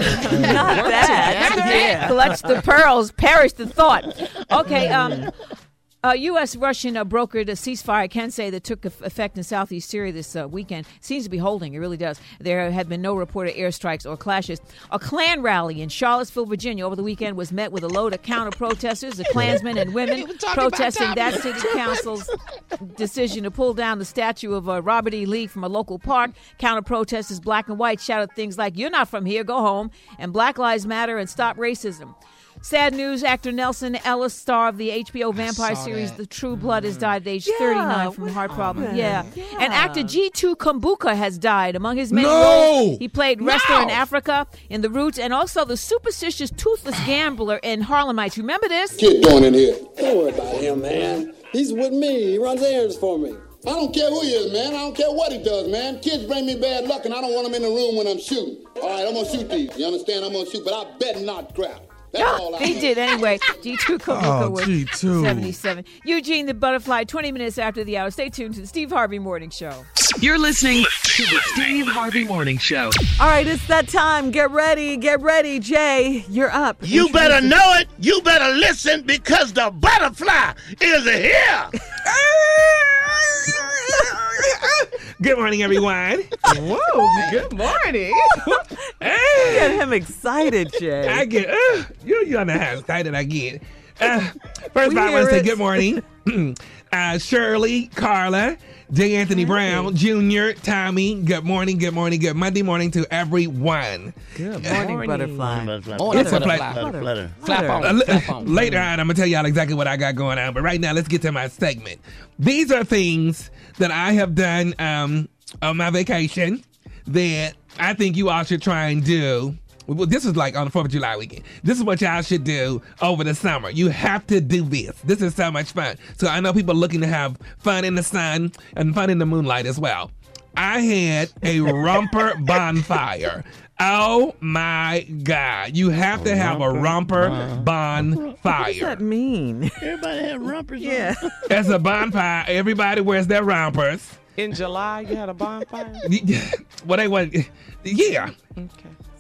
Not that. Clutch the pearls, perish the thought. Okay, um... Uh, U S Russian uh, brokered a ceasefire, I can say, that took effect in southeast Syria this uh, weekend. Seems to be holding. It really does. There have been no reported airstrikes or clashes. A Klan rally in Charlottesville, Virginia over the weekend was met with a load of counter-protesters, the Klansmen and women protesting that city council's decision to pull down the statue of uh, Robert E. Lee from a local park. Counter-protesters, black and white, shouted things like, "You're not from here, go home," and "Black Lives Matter" and "Stop Racism." Sad news, actor Nelson Ellis, star of the H B O vampire series The True Blood, has died at age Yeah, thirty-nine from a heart problem. Yeah. Yeah. And actor G two Kumbuka has died. Among his many No! roles, he played wrestler in No! Africa, in The Roots, and also the superstitious toothless gambler in Harlemites. Remember this? Kid doing in here? Don't worry about him, man. He's with me. He runs errands for me. I don't care who he is, man. I don't care what he does, man. Kids bring me bad luck, and I don't want them in the room when I'm shooting. All right, I'm going to shoot these. You understand? I'm going to shoot, but I bet not crap. That's all I He know. did anyway. G two Kumbuka Oh, was G two. seventy-seven. Eugene the Butterfly, twenty minutes after the hour. Stay tuned to the Steve Harvey Morning Show. You're listening to the Steve Harvey Morning Show. All right, it's that time. Get ready. Get ready, Jay. You're up. You better know it. You better listen because the butterfly is here. Good morning, everyone. Whoa, good morning. Get him excited, Jay. I get, uh, you, you know how excited I get. Uh, first We of all, I want hear to say it. good morning. uh, Shirley, Carla, J. Anthony Brown, Junior, Tommy, good morning, good morning, good Monday morning to everyone. Good morning, butterfly. Morning, It's a butterfly. pleasure. Flutter, flutter. Flap Uh, on, l- flap on. later on, I'm going to tell y'all exactly what I got going on. But right now, let's get to my segment. These are things that I have done um, on my vacation that I think you all should try and do. Well, this is like on the fourth of July weekend. This is what y'all should do over the summer. You have to do this. This is so much fun. So I know people are looking to have fun in the sun and fun in the moonlight as well. I had a romper bonfire. Oh my God. You have to have a romper bonfire. What does that mean? Everybody have rompers Yeah. It's a bonfire. Everybody wears their rompers. In July, you had a bonfire? Well, they want, yeah. Okay.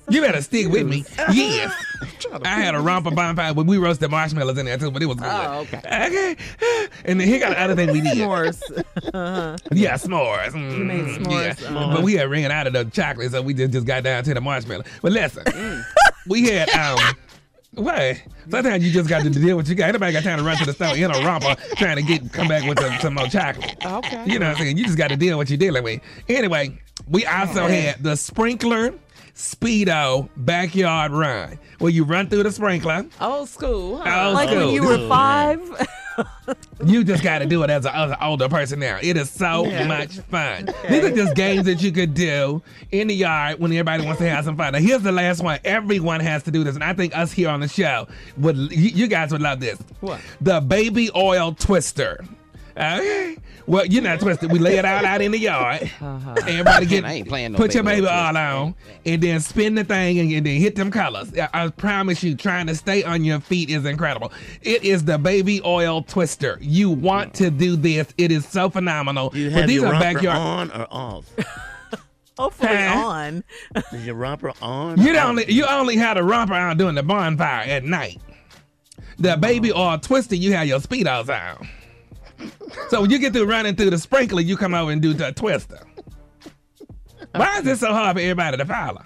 You better stick with me. Yes. I had a romper bonfire, but we roasted marshmallows in there too, but it was good. Oh, okay. Okay. And then here got the other thing we did. S'mores. Uh-huh. Yeah, s'mores. Mm, You made s'mores. Yeah. Uh-huh. But we had ran out of the chocolate, so we just, just got down to the marshmallow. But listen, we had um what? Sometimes you just got to deal with what you got. Anybody got time to run to the store in a romper trying to get come back with some, some more chocolate. Okay. You know what I'm saying? You just got to deal with what you're dealing with. Anyway, we also had the sprinkler Speedo backyard run, where you run through the sprinkler. Old school. Huh? Old Like school. when you were five. You just got to do it as an as an older person now. It is so Yeah. much fun. These are just games that you could do in the yard when everybody wants to have some fun. Now, here's the last one. Everyone has to do this, and I think us here on the show would. You, you guys would love this. What? The baby oil twister. Okay. Well, you're not twisted. We lay it out out in the yard. Uh-huh. Everybody get I ain't playing no put your baby baby oil oil twist. on, and then spin the thing, and, and then hit them colors. I, I promise you, trying to stay on your feet is incredible. It is the baby oil twister. You want to do this? It is so phenomenal. Do you But have these your are romper backyard. on or off? Hopefully Huh? on. Is your romper on? You or off? only you only had a romper on during the bonfire at night. The baby oil twister, you have your speedos on. So when you get through running through the sprinkler, you come over and do the twister. Why is this so hard for everybody to follow?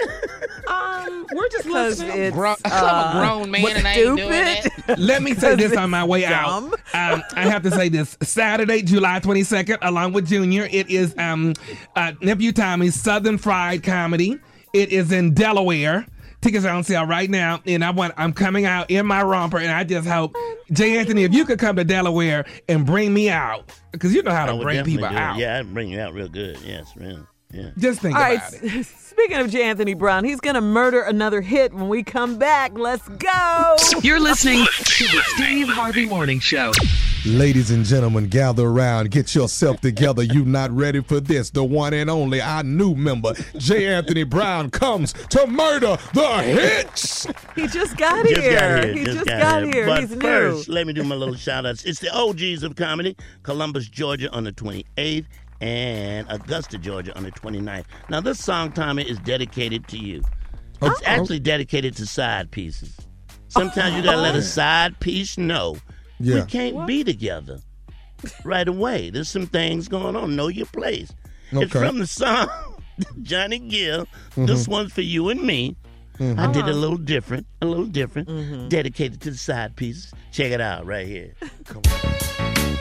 Um, we're just Because listening. it's Gro- I'm uh, a grown man and I ain't doing that. stupid. Let me say this Because on my way it's out. dumb. Um, I have to say this. Saturday, July twenty-second, along with Junior, it is um, uh, Nephew Tommy's Southern Fried Comedy. It is in Delaware. Tickets are on sale right now, and I want I'm coming out in my romper, and I just hope, Jay Anthony, if you could come to Delaware and bring me out, because you know how I to would bring definitely people do it. out. Yeah, I'd bring you out real good. Yes, real. Yeah. Just think All right. about it. Speaking of J. Anthony Brown, he's going to murder another hit when we come back. Let's go. You're listening to the Steve Harvey Morning Show. Ladies and gentlemen, gather around. Get yourself together. You not ready for this. The one and only, our new member, J. Anthony Brown, comes to murder the hits. He just got Just here. got here. He just, just got, got here. here. But He's first, new. let me do my little shout outs. It's the O Gs of comedy, Columbus, Georgia on the twenty-eighth, and Augusta, Georgia on the twenty-ninth. Now, this song, Tommy, is dedicated to you. It's actually dedicated to side pieces. Sometimes you got to let a side piece know we Yeah. can't be together right away. There's some things going on. Know your place. It's Okay. from the song Johnny Gill. This one's for you and me. I did a little different, a little different, dedicated to the side pieces. Check it out right here. Come on.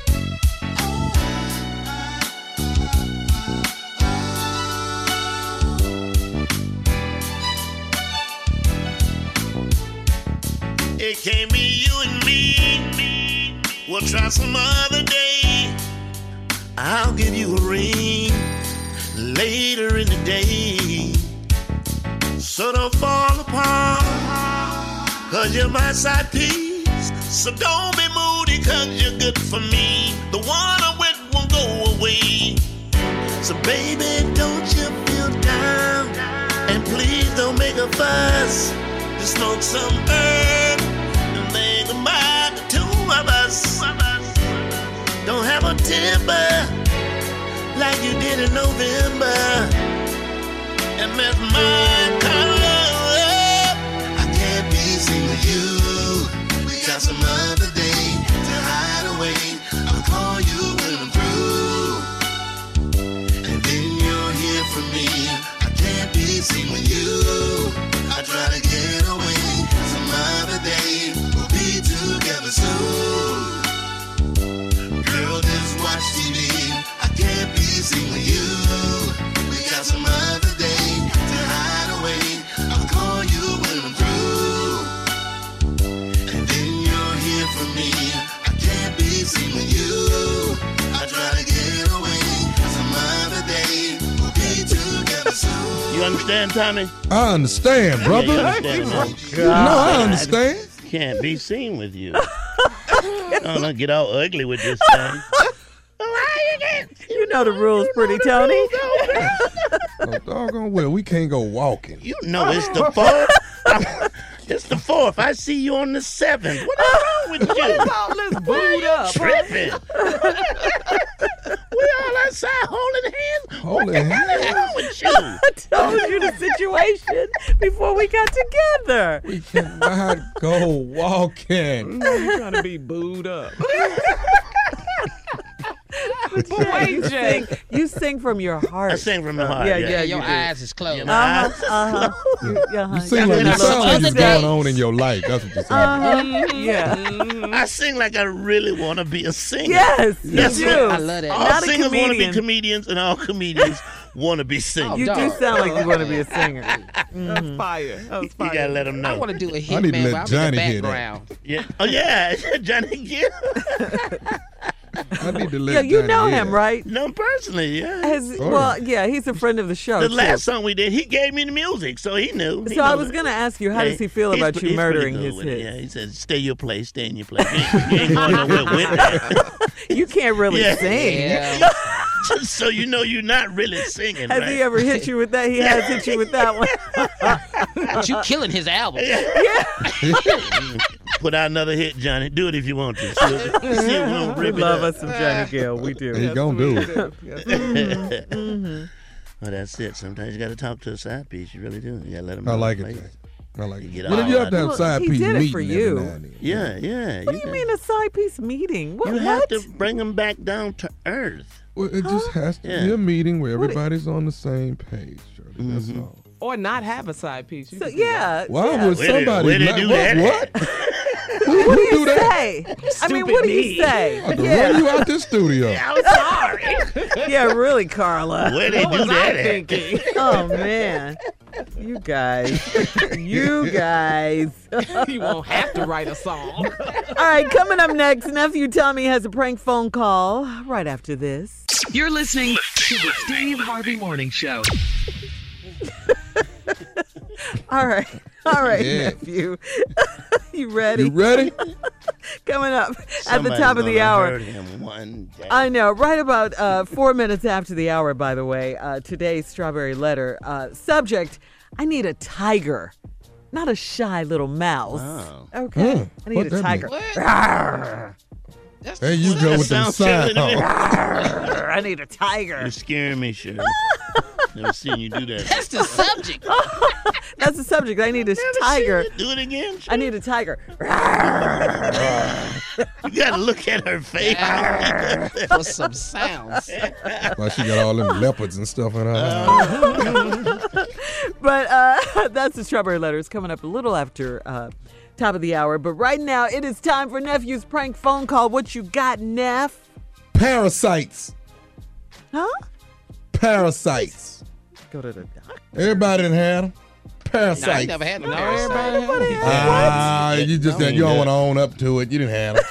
It can't be you and me. We'll try some other day. I'll give you a ring later in the day. So don't fall apart, cause you're my side piece. So don't be moody, cause you're good for me. The one I with won't go away. So baby, don't you feel down, and please don't make a fuss. Just smoke some herb and think about the two of us. Don't have a temper like you did in November. And that's my color. I can't be seen with you. We got some other day to hide away. I'll call you when I'm through, and then you'll hear from me. I can't be seen with you. I try to get away. Some other day we'll be together soon. Girl, just watch T V. I can't be seen with you. We got some other day to hide away. I'll call you when I'm through, and then you'll hear from me. I can't be seen with you. I try to get away. Some other day we'll be together soon. You understand, Tommy? I understand, brother. Yeah, you understand, no, I understand. Can't be seen with you. Don't don't get all ugly with this thing. You know the rules, pretty Tony. Oh, doggone well, we can't go walking. You know it's the fourth. It's the fourth. I see you on the seventh. What is wrong with you? All this booed up. Tripping. We all I outside holding hands. Holding what the hell hands? is wrong with you? I told you the situation before we got together. We cannot go walking. You're trying to be booed up. But yeah, you, sing, you sing from your heart. I sing from the heart. Yeah, yeah, yeah, Your you do. eyes is closed. My eyes Uh-huh. You, uh-huh. You seem like Yeah, you sound like other you're days. going on in your life. That's what you sound like. Uh-huh. Yeah. I sing like I really want to be a singer. Yes, That's you what- do. I love that. All Not a singers want to be comedian. comedians, and all comedians want to be singers. You do dog. sound like you want to be a singer. That's fire. That was You fire. gotta let them know. I want to do a I hit need to man let where I'm Johnny in hear the that. background. Yeah. Oh yeah, Johnny Gill. I need to let Yeah, you Johnny know hear him, that. right? No, personally, yeah. Has, Sure. well, yeah, he's a friend of the show. The too. last song we did, he gave me the music, so he knew. He So I knows was it. going to ask you, how Yeah, does he feel he's about pre- you he's pretty murdering good his with it. hits? Yeah, he says, "Stay your place, stay in your place. You ain't, you ain't going nowhere with that." You can't really Yeah. sing. Yeah. Just so you know, you're not really singing. Has right? he ever hit you with that? He has hit you with that one. But you killing his album. Put out another hit, Johnny. Do it if you want to. See if, see if we don't We rip it love up. us some Johnny Gill. We do. He gonna do it. Mm-hmm. Well, that's it. Sometimes you got to talk to a side piece. You really do. You got to let them I know. like Play it. Jack. I like it. You get Well, all you have out to have Well, side he piece did it meeting for every you. now and then. Yeah, yeah. What do you mean a side piece meeting? What? You what? have to bring them back down to earth. Well, it just has to be Yeah. a meeting where everybody's on the same page, Shirley. That's Mm-hmm. all. Or not have a side piece. You So, can do yeah. Why yeah. would Where they- somebody where they not- do what? that What? What Who do do you that? say? I mean, what do you Stupid me. say? I have to run you out this studio. I'm sorry. Yeah, really, Carla. Where they What do was that I at? thinking? Oh man, you guys, you guys. You won't have to write a song. All right, coming up next, nephew Tommy has a prank phone call. Right after this. You're listening to the Steve Harvey Morning Show. All right, all right, Yeah. nephew. You ready? You ready? Coming up at the Somebody's top of the gonna hour. hurt him one day. I know, right about uh, four minutes after the hour, by the way, uh, today's Strawberry Letter. Uh, subject, I need a tiger, not a shy little mouse. Oh. Okay, Mm, I need what a that tiger. What? Rawr. That's There you go That with them sounds silly sounds. to me. Rawr, I need a tiger. You're scaring me, Shirley. Never seen you do that. That's the subject. That's the subject. I need a tiger. Do it again. I need a tiger. You gotta look at her face. For some sounds. Why she got all them leopards and stuff in her house. But uh, that's the Strawberry Letter. It's coming up a little after uh, top of the hour. But right now, it is time for Nephew's prank phone call. What you got, Neff? Parasites. Huh? Parasites. Go to the doctor. Everybody done had them. No, I Parasites. ain't never had no No, parasite. everybody had Ah, you just No. that you don't want to own up to it. You didn't have them.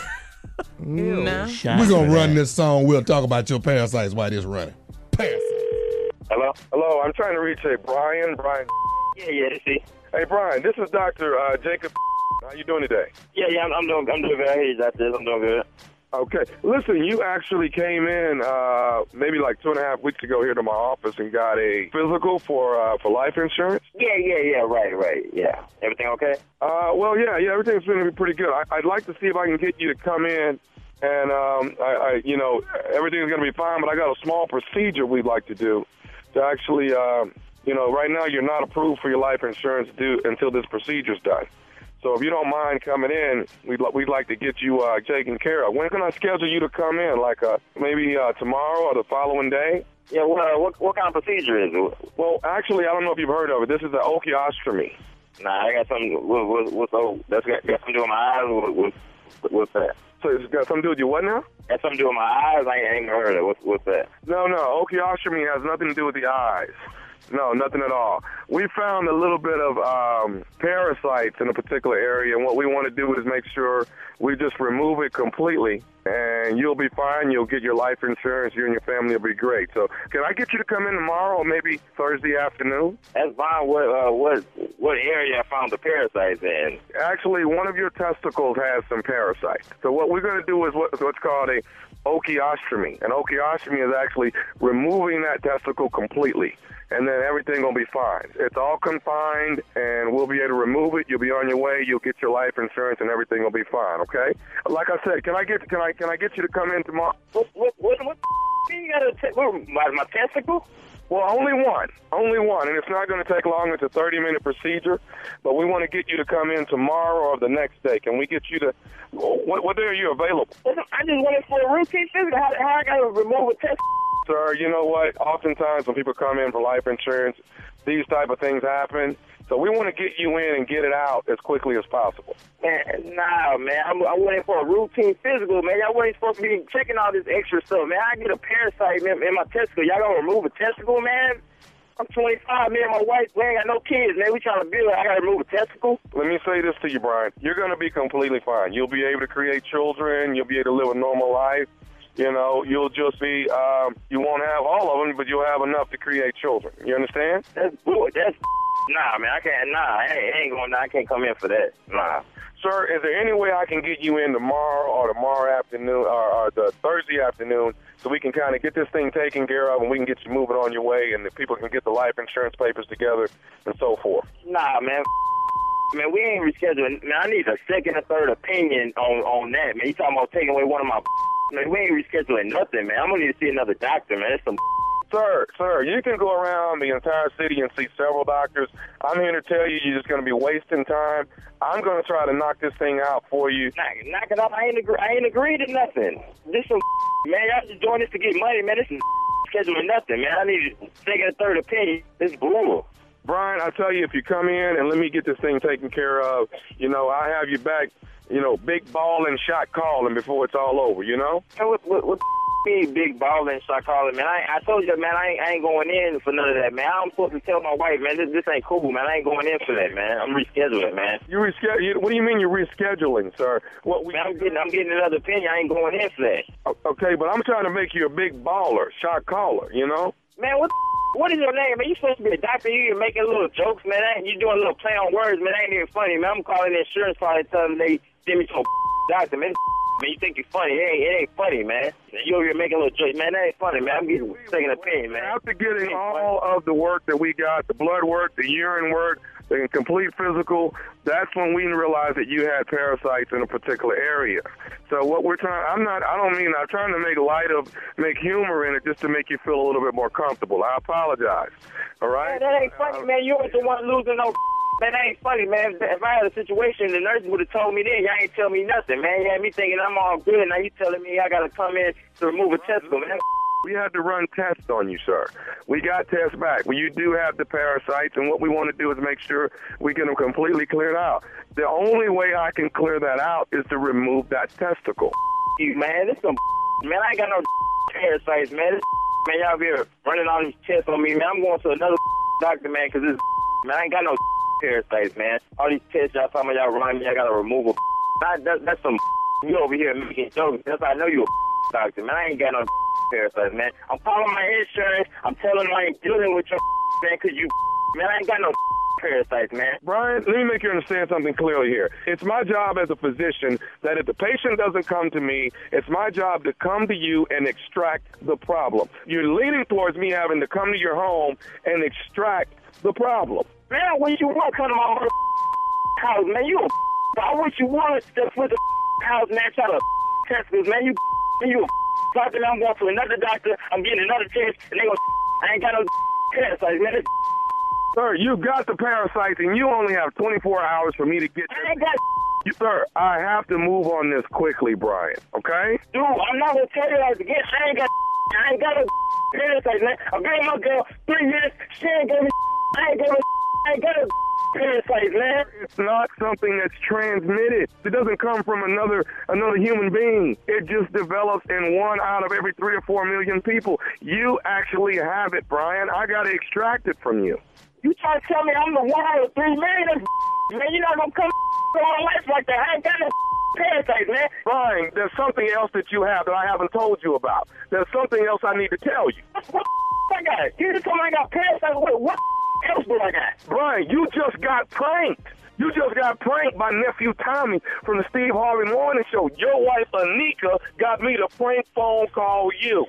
Ew. Nah. Shot We're for gonna run that. this song. We'll talk about your parasites while this running. Parasites. Hello? Hello, I'm trying to reach a Brian. Brian. Yeah, yeah, this is. Hey, Brian, this is Doctor Uh, Jacob. How you doing today? Yeah, yeah, I'm, I'm doing, I'm doing good. I hear you, Doctor. I'm doing good. Okay. Listen, you actually came in uh, maybe like two and a half weeks ago here to my office and got a physical for uh, for life insurance. Yeah, yeah, yeah, right, right, yeah. Everything okay? Uh, well, yeah, yeah, everything's going to be pretty good. I, I'd like to see if I can get you to come in, and um, I, I, you know, everything's going to be fine. But I got a small procedure we'd like to do to actually, uh, you know, right now you're not approved for your life insurance due until this procedure's done. So if you don't mind coming in, we'd, we'd like to get you uh, taken care of. When can I schedule you to come in? Like uh, maybe uh, tomorrow or the following day? Yeah, what, uh, what what kind of procedure is it? Well, actually, I don't know if you've heard of it. This is an osteostomy. Nah, I got something. What, what, what's oh, that's got, got something to do with my eyes. What, what, what's that? So it's got something to do with your what now? Got something to do with my eyes. I ain't, I ain't even heard of it. What's, what's that? No, no. Osteostomy has nothing to do with the eyes. No, nothing at all. We found a little bit of um, parasites in a particular area, and what we want to do is make sure we just remove it completely, and you'll be fine. You'll get your life insurance. You and your family will be great. So can I get you to come in tomorrow or maybe Thursday afternoon? That's fine. What uh, what what area I found the parasites in? Actually, one of your testicles has some parasites. So what we're going to do is what, what's called a osteostomy. And osteostomy is actually removing that testicle completely, and then everything will be fine. It's all confined, and we'll be able to remove it. You'll be on your way. You'll get your life insurance, and everything will be fine. Okay? Like I said, can I get can I can I get you to come in tomorrow. What, what, what, what the you got to take? My, my testicle? Well, only one. Only one. And it's not going to take long. It's a thirty-minute procedure. But we want to get you to come in tomorrow or the next day. Can we get you to, what, what day are you available? I just went in for a routine physical. How, how I got to remove a testicle? Sir, you know what? Oftentimes when people come in for life insurance, these type of things happen. So we want to get you in and get it out as quickly as possible. Man, nah, man. I'm, I went in for a routine physical, man. Y'all wasn't supposed to be checking all this extra stuff, man. I get a parasite in, in my testicle. Y'all gonna remove a testicle, man? I'm twenty-five, man. My wife, we ain't got no kids, man. We trying to build. I gotta remove a testicle. Let me say this to you, Brian. You're going to be completely fine. You'll be able to create children. You'll be able to live a normal life. You know, you'll just be, um, you won't have all of them, but you'll have enough to create children. You understand? That's good. That's nah, man. I can't. Nah, I ain't, I ain't going. I can't come in for that. Nah. Sir, is there any way I can get you in tomorrow or tomorrow afternoon or, or the Thursday afternoon so we can kind of get this thing taken care of and we can get you moving on your way and the people can get the life insurance papers together and so forth? Nah, man. Man, we ain't rescheduling. Man, I need a second or third opinion on, on that, man. You talking about taking away one of my man, we ain't rescheduling nothing, man. I'm going to need to see another doctor, man. That's some Sir, sir, you can go around the entire city and see several doctors. I'm here to tell you you're just going to be wasting time. I'm going to try to knock this thing out for you. Knock, knock it off. I ain't, agree, I ain't agreed to nothing. This some man, y'all just doing this to get money, man. This is scheduling nothing, man. I need a second or third opinion. This is brutal. Brian, I tell you, if you come in and let me get this thing taken care of, you know, I have you back, you know, big ball and shot calling before it's all over, you know? Hey, what, what, what the big ball and shot calling, man? I, I told you, man, I ain't, I ain't going in for none of that, man. I'm supposed to tell my wife, man, this, this ain't cool, man. I ain't going in for that, man. I'm rescheduling, man. You reschedule? What do you mean you're rescheduling, sir? What we? Man, I'm getting, I'm getting another opinion. I ain't going in for that. Okay, but I'm trying to make you a big baller, shot caller, you know? Man, what the What is your name, man? You supposed to be a doctor. You're making little jokes, man. You doing a little play on words, man. That ain't even funny, man. I'm calling the insurance party and telling them they send me to a doctor, man. Man, you think you're funny. It ain't, it ain't funny, man. You over here making a little jokes, man. That ain't funny, man. I'm getting taking an opinion, man. After getting all of the work that we got, the blood work, the urine work, the complete physical, that's when we realized that you had parasites in a particular area. So what we're trying, I'm not, I don't mean, I'm trying to make light of, make humor in it just to make you feel a little bit more comfortable. I apologize. All right? Man, that ain't funny, man. You ain't the one losing no. Man, that ain't funny, man. If I had a situation, the nurse would have told me then. Y'all ain't tell me nothing, man. You had me thinking I'm all good. Now you telling me I got to come in to remove a testicle, man. We had to run tests on you, sir. We got tests back. Well, you do have the parasites, and what we want to do is make sure we get them completely cleared out. The only way I can clear that out is to remove that testicle. You, man, this some man. I ain't got no parasites, man. This man, y'all here running all these tests on me, man. I'm going to another doctor, man, because this man, I ain't got no parasites, man. All these tests y'all talking about, y'all running me, I got to remove them. That, that, that's some you over here making jokes. That's how I know you a doctor, man. I ain't got no parasites, man. I'm calling my insurance. I'm telling them I ain't dealing with your man, because you, man, I ain't got no parasites, man. Brian, let me make you understand something clearly here. It's my job as a physician that if the patient doesn't come to me, it's my job to come to you and extract the problem. You're leaning towards me having to come to your home and extract the problem. Man, I wish you would come to my mother house, man. You a I wish you would step with the house, man. Try to test this, man. You, you a doctor, man. I'm going to another doctor. I'm getting another test, and they gonna I ain't got no parasites, man. Sir, you got the parasites, and you only have twenty-four hours for me to get I ain't got you, sir, I have to move on this quickly, Brian, okay? Dude, I'm not going to tell you that again. I ain't got I ain't got no parasites, man. I've been with my girl three years. She ain't gave me I ain't got no I ain't got no parasites, man. It's not something that's transmitted. It doesn't come from another another human being. It just develops in one out of every three or four million people. You actually have it, Brian. I got to extract it from you. You trying to tell me I'm the one out of three million? Man, you're not going to come to my life like that. I ain't got no parasites, man. Brian, there's something else that you have that I haven't told you about. There's something else I need to tell you. What I got? You just told me I got parasites. What, what else do I got? Brian, you just got pranked. You just got pranked by nephew Tommy from the Steve Harvey Morning Show. Your wife, Anika, got me to prank phone call you.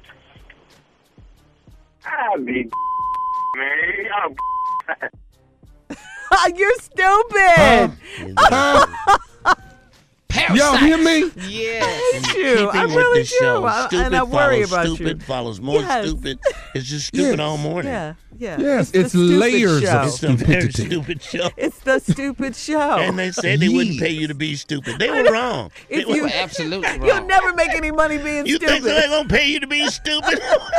I be man. You're stupid. Huh? Y'all hear me? Yes. I hate you. I Keeping really with the do. show. I- Stupid and I worry follows about stupid you. follows more Yes. stupid. It's just stupid all morning. Yeah, yeah. Yes, the it's stupid layers show. of It's a very stupidity. stupid show. It's the stupid show. And they said they wouldn't pay you to be stupid. They were wrong. If They you- were absolutely wrong. You'll never make any money being You stupid. think they're gonna pay you to be stupid?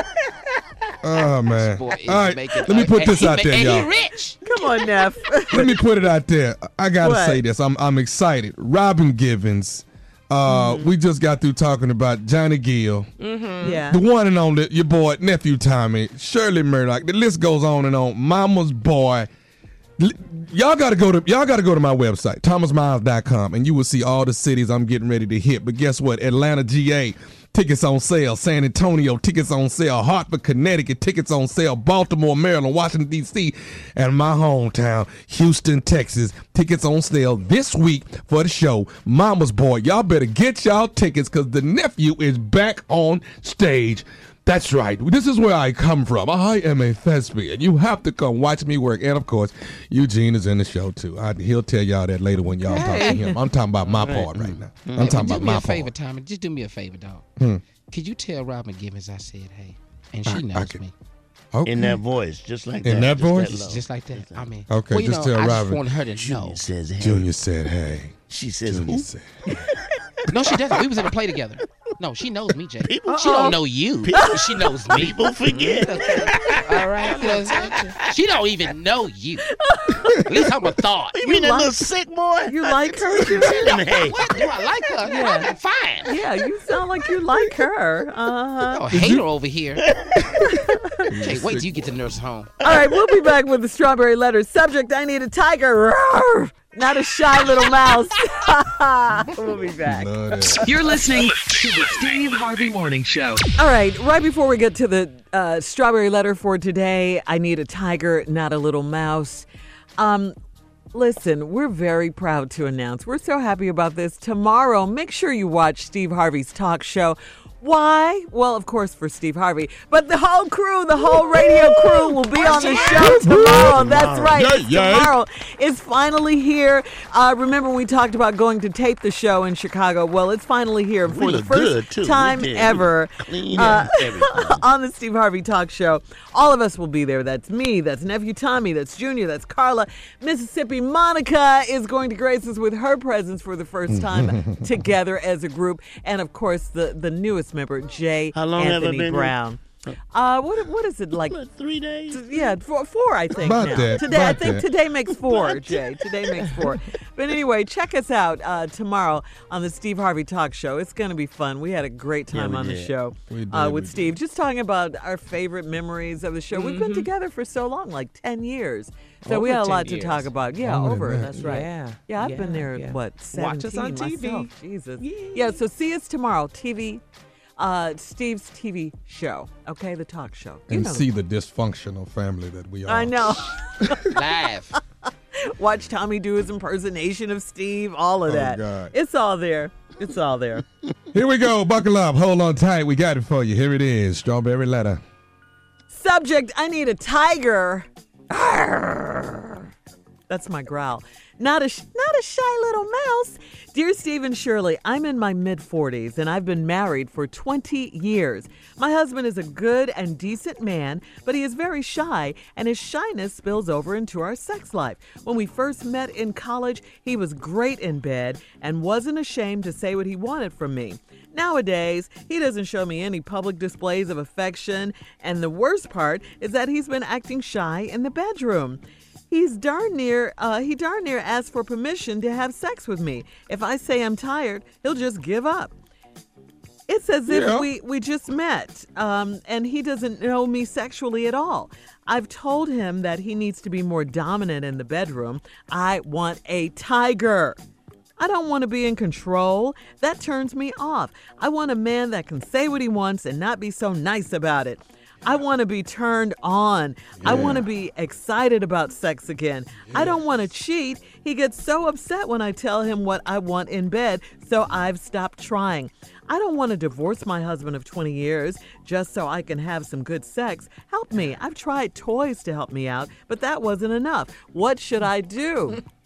Oh man! boy All is right, making let me a- put and this he out ma- there, and y'all. he rich. Come on, Neff. Let me put it out there. I gotta What? say this. I'm I'm excited. Robin Givens. Uh, Mm-hmm. we just got through talking about Johnny Gill, Mm-hmm. Yeah. the one and only your boy nephew Tommy, Shirley Murdoch. The list goes on and on. Mama's boy. L- Y'all gotta go to y'all gotta go to my website, thomas miles dot com, and you will see all the cities I'm getting ready to hit. But guess what? Atlanta, G A, tickets on sale. San Antonio, tickets on sale. Hartford, Connecticut, tickets on sale. Baltimore, Maryland, Washington, D C, and my hometown, Houston, Texas, tickets on sale this week for the show, Mama's Boy. Y'all better get y'all tickets because the nephew is back on stage. That's right. This is where I come from. I am a thespian. You have to come watch me work. And, of course, Eugene is in the show, too. I, he'll tell y'all that later when y'all talk to him. I'm talking about my part right now. I'm talking do about me my a favor, part. Tommy. Just do me a favor, dog. Hmm. Could you tell Robin Gibbons I said hey? And she I- I knows can- me. Okay. In that voice, just like In that. that voice? Just Just like that. I mean, Okay, well, you just know, tell I Robin. just want her to know. Junior says, hey. Junior said, hey. She says, Junior who? said, No, she doesn't. We was in a play together. No, she knows me, Jay. People- She don't know you. People- She knows me. People forget. All right. You know, she don't even know you. At least I'm a thought. You mean that like- little sick boy? You like her? Tell him, hey. What? Do I like her? Yeah. I'm fine. Yeah, you sound like you like her. Uh-huh. Oh, hater over here. Jay, wait till you get to the nurse's home. All right, we'll be back with the strawberry letter. Subject, I need a tiger. Roar. Not a shy little mouse. We'll be back. love that. You're listening to the Steve Harvey Morning Show. All right, right before we get to the uh, strawberry letter for today, I need a tiger, not a little mouse. Um, listen, we're very proud to announce, we're so happy about this. Tomorrow, make sure you watch Steve Harvey's talk show. Why? Well, of course, for Steve Harvey, but the whole crew, the whole radio crew will be on the show tomorrow. That's right. Yeah, It's yeah. tomorrow. It's finally here. Uh, remember, we talked about going to tape the show in Chicago. Well, it's finally here for We the look first good, too. We time did. We ever Clean uh, and everything. on the Steve Harvey Talk Show. All of us will be there. That's me. That's nephew Tommy. That's Junior. That's Carla. Mississippi Monica is going to grace us with her presence for the first time together as a group. And, of course, the, the newest member, Jay How long have I Anthony been here? Brown. Uh, what what is it like? What, three days? Yeah, four, four I think About now. that, Today, I about think that. today makes four, Jay. Today makes four. But anyway, check us out uh, tomorrow on the Steve Harvey Talk Show. It's going to be fun. We had a great time we on the did. show We did, uh, we with did. Steve, just talking about our favorite memories of the show. We've been together for so long, like ten years. So we Over had a lot ten to years. talk about. Yeah, Longer over. than that. That's right. Yeah, Yeah, I've been yeah, there, yeah. what, Watch us seventeen on T V. myself. Jesus. Yeah, so see us tomorrow. T V. Uh, Steve's T V show, okay, the talk show. You And know see the dysfunctional family that we are. I know. Live. Watch Tommy do his impersonation of Steve, all of Oh, that. God. It's all there. It's all there. Here we go. Buckle up. Hold on tight. We got it for you. Here it is. Strawberry letter. Subject, I need a tiger. Arr. That's my growl. Not a sh- not a shy little mouse. Dear Steve and Shirley, I'm in my mid forties and I've been married for twenty years. My husband is a good and decent man, but he is very shy and his shyness spills over into our sex life. When we first met in college, he was great in bed and wasn't ashamed to say what he wanted from me. Nowadays, he doesn't show me any public displays of affection, and the worst part is that he's been acting shy in the bedroom. He's darn near, uh, he darn near asked for permission to have sex with me. If I say I'm tired, he'll just give up. It's as if Yeah. we, we just met, um, and he doesn't know me sexually at all. I've told him that he needs to be more dominant in the bedroom. I want a tiger. I don't want to be in control. That turns me off. I want a man that can say what he wants and not be so nice about it. I want to be turned on. I want to be excited about sex again. I don't want to cheat. He gets so upset when I tell him what I want in bed, so I've stopped trying. I don't want to divorce my husband of twenty years just so I can have some good sex. Help me. I've tried toys to help me out, but that wasn't enough. What should I do?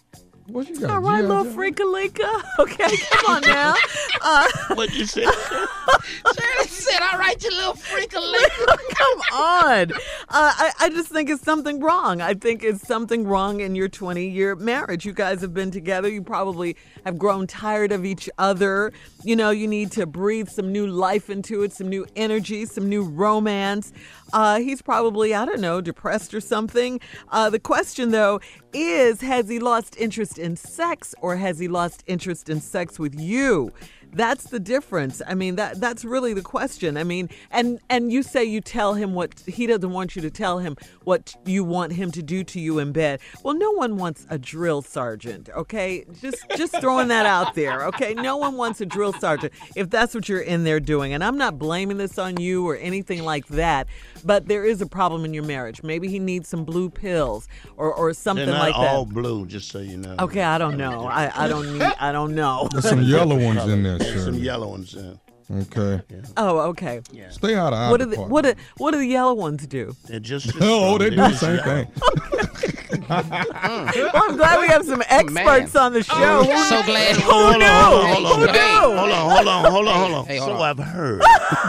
What you got? All right, little freakalika. Okay, come on now. Uh, What you say? Shirley said, all right, you little freak of liquor. Come on. Uh, I, I just think it's something wrong. I think it's something wrong in your twenty-year marriage. You guys have been together. You probably have grown tired of each other. You know, you need to breathe some new life into it, some new energy, some new romance. Uh, he's probably, I don't know, depressed or something. Uh, the question, though, is has he lost interest in sex or has he lost interest in sex with you? That's the difference. I mean, that that's really the question. I mean, and and you say you tell him what he doesn't want you to tell him what you want him to do to you in bed. Well, no one wants a drill sergeant, okay? Just just throwing that out there, okay? No one wants a drill sergeant if that's what you're in there doing. And I'm not blaming this on you or anything like that, but there is a problem in your marriage. Maybe he needs some blue pills or, or something They're not like that. all blue, just so you know. Okay, I don't know. I, I don't need. I don't know. There's some yellow ones in there, There's some Shirley. yellow ones in. Okay. Oh, okay. Stay out of our What do the, department. what do, what do the yellow ones do? They're just. Oh, they do the same yellow. thing. Well, I'm glad we have some experts on the show. Oh, Who so knew? glad. Who Hold on, knew? hold on, Who hold on, knew? hold on, hold on, hold on, hold on. Hey, hold So on. I've heard.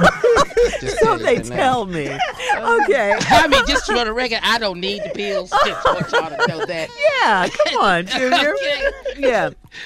Just So said they it now. tell me. Okay. I mean, just for the record, I don't need the pills. Just want y'all to know that. Yeah, come on, Junior. Yeah.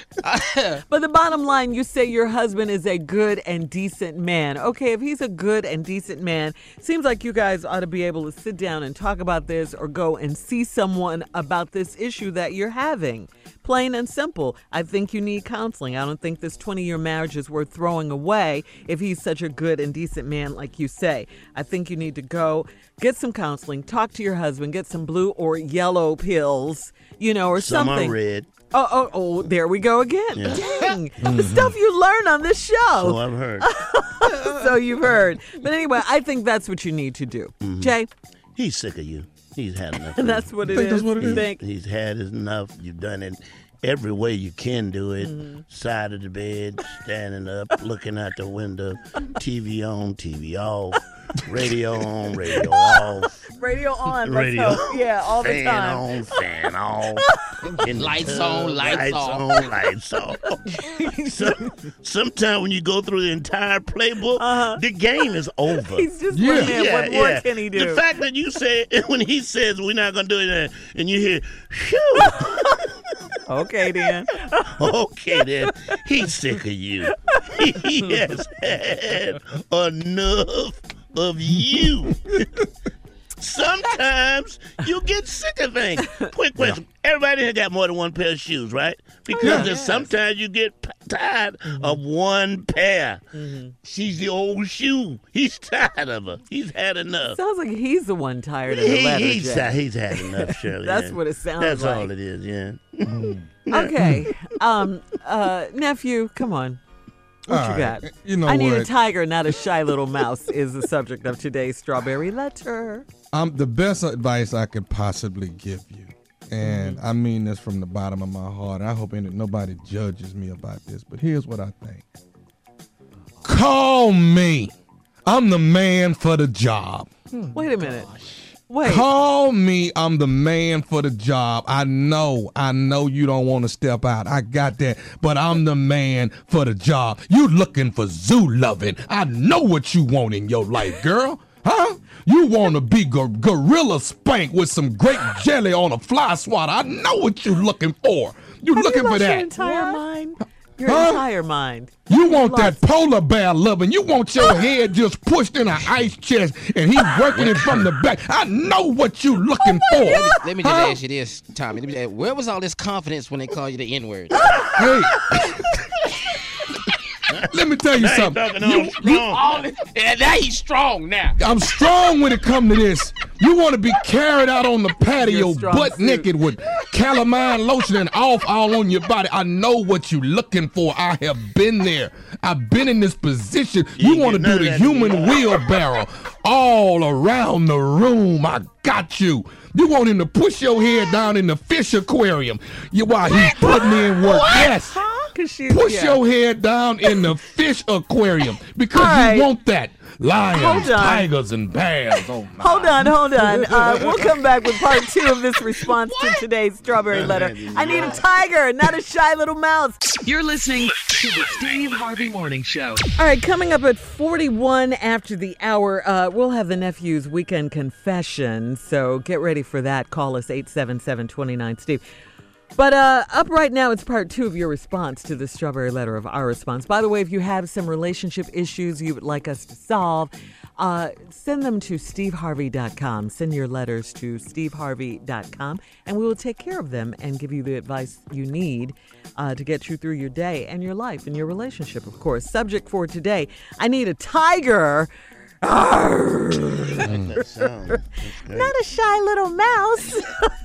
But the bottom line, you say your husband is a good and decent man. Okay, if he's a good and decent man, seems like you guys ought to be able to sit down and talk about this or go and see someone about this issue that you're having. Plain and simple. I think you need counseling. I don't think this twenty-year marriage is worth throwing away if he's such a good and decent man like you say. I think you need to go get some counseling, talk to your husband, get some blue or yellow pills, you know, or Some something. are red. Oh, oh, oh, there we go again. Yeah. Dang. The stuff you learn on this So show. I've heard. So you've heard. But anyway, I think that's what you need to do. Mhm. Jay? He's sick of you. He's had enough. And of that's you. what it Think is. that's what it You is? think? He's had enough. You've done it every way you can do it. Mm-hmm. Side of the bed, standing up, looking out the window, T V on, T V off, radio on, radio off. Radio on. Let's Radio. hope. Yeah, all the fan time. on, fan off. In the Lights tub, on, lights off. on, lights off. so, sometimes when you go through the entire playbook, the game is over. Uh-huh. He's just Yeah. wondering what more can he do? The fact that you say when he says we're not gonna do it, and you hear, "Phew." Okay, then. Okay, then he's sick of you. He has had enough of you. Sometimes you get sick of things. Quick question. Everybody here got more than one pair of shoes, right? Because yeah. there's sometimes you get p- tired of one pair. She's the old shoe. He's tired of her. He's had enough. Sounds like he's the one tired of the He- letter, he's, Jay. he's had enough, Shirley. That's yeah. what it sounds That's like. all it is, yeah. Okay. Um, uh, nephew, come on. What All you right. got? You know I need a what? tiger, not a shy little mouse, is the subject of today's Strawberry Letter. Um, the best advice I could possibly give you, and I mean this from the bottom of my heart. I hope ain't nobody judges me about this, but here's what I think. Call me. I'm the man for the job. Wait a minute. Wait. Call me. I'm the man for the job. I know. I know you don't want to step out. I got that. But I'm the man for the job. You looking for zoo loving. I know what you want in your life, girl. Huh? You want to be gor- gorilla spank with some grape jelly on a fly swatter. I know what you looking for. You Have looking you for lost your that. entire mind? Your Huh? entire mind. You want that polar bear loving. You want your head just pushed in an ice chest and he working it from the back. I know what you looking for. Let me, let me just Huh? ask you this, Tommy. Let me ask- where was all this confidence when they call you the N-word? Hey. Let me tell you Now he something. talking You- on strong. All this, yeah, now he's strong now. I'm strong when it come to this. You want to be carried out on the patio, Your strong butt suit. naked with calamine lotion and off all on your body. I know what you looking for. I have been there. I've been in this position. You You want to get none do of the that human anymore. wheelbarrow all around the room. I got you. You want him to push your head down in the fish aquarium. You while he's putting in work. Yes. she, Push yeah. your head down in the fish aquarium because right. you want that. Lions, Hold on. tigers, and bears. Oh, my. Hold on, hold on. Uh, we'll come back with part two of this response to today's Strawberry Letter. I need a tiger, not a shy little mouse. You're listening to the Steve Harvey Morning Show. All right, coming up at forty-one after the hour, uh, we'll have the nephew's weekend confession. So get ready for that. Call us eight seven seven, two nine, Steve. But uh, up right now, it's part two of your response to the Strawberry Letter of our response. By the way, if you have some relationship issues you would like us to solve, uh, send them to steve harvey dot com. Send your letters to steve harvey dot com, and we will take care of them and give you the advice you need uh, to get you through your day and your life and your relationship, of course. Subject for today, I need a tiger. That sound. That's great. Not a shy little mouse.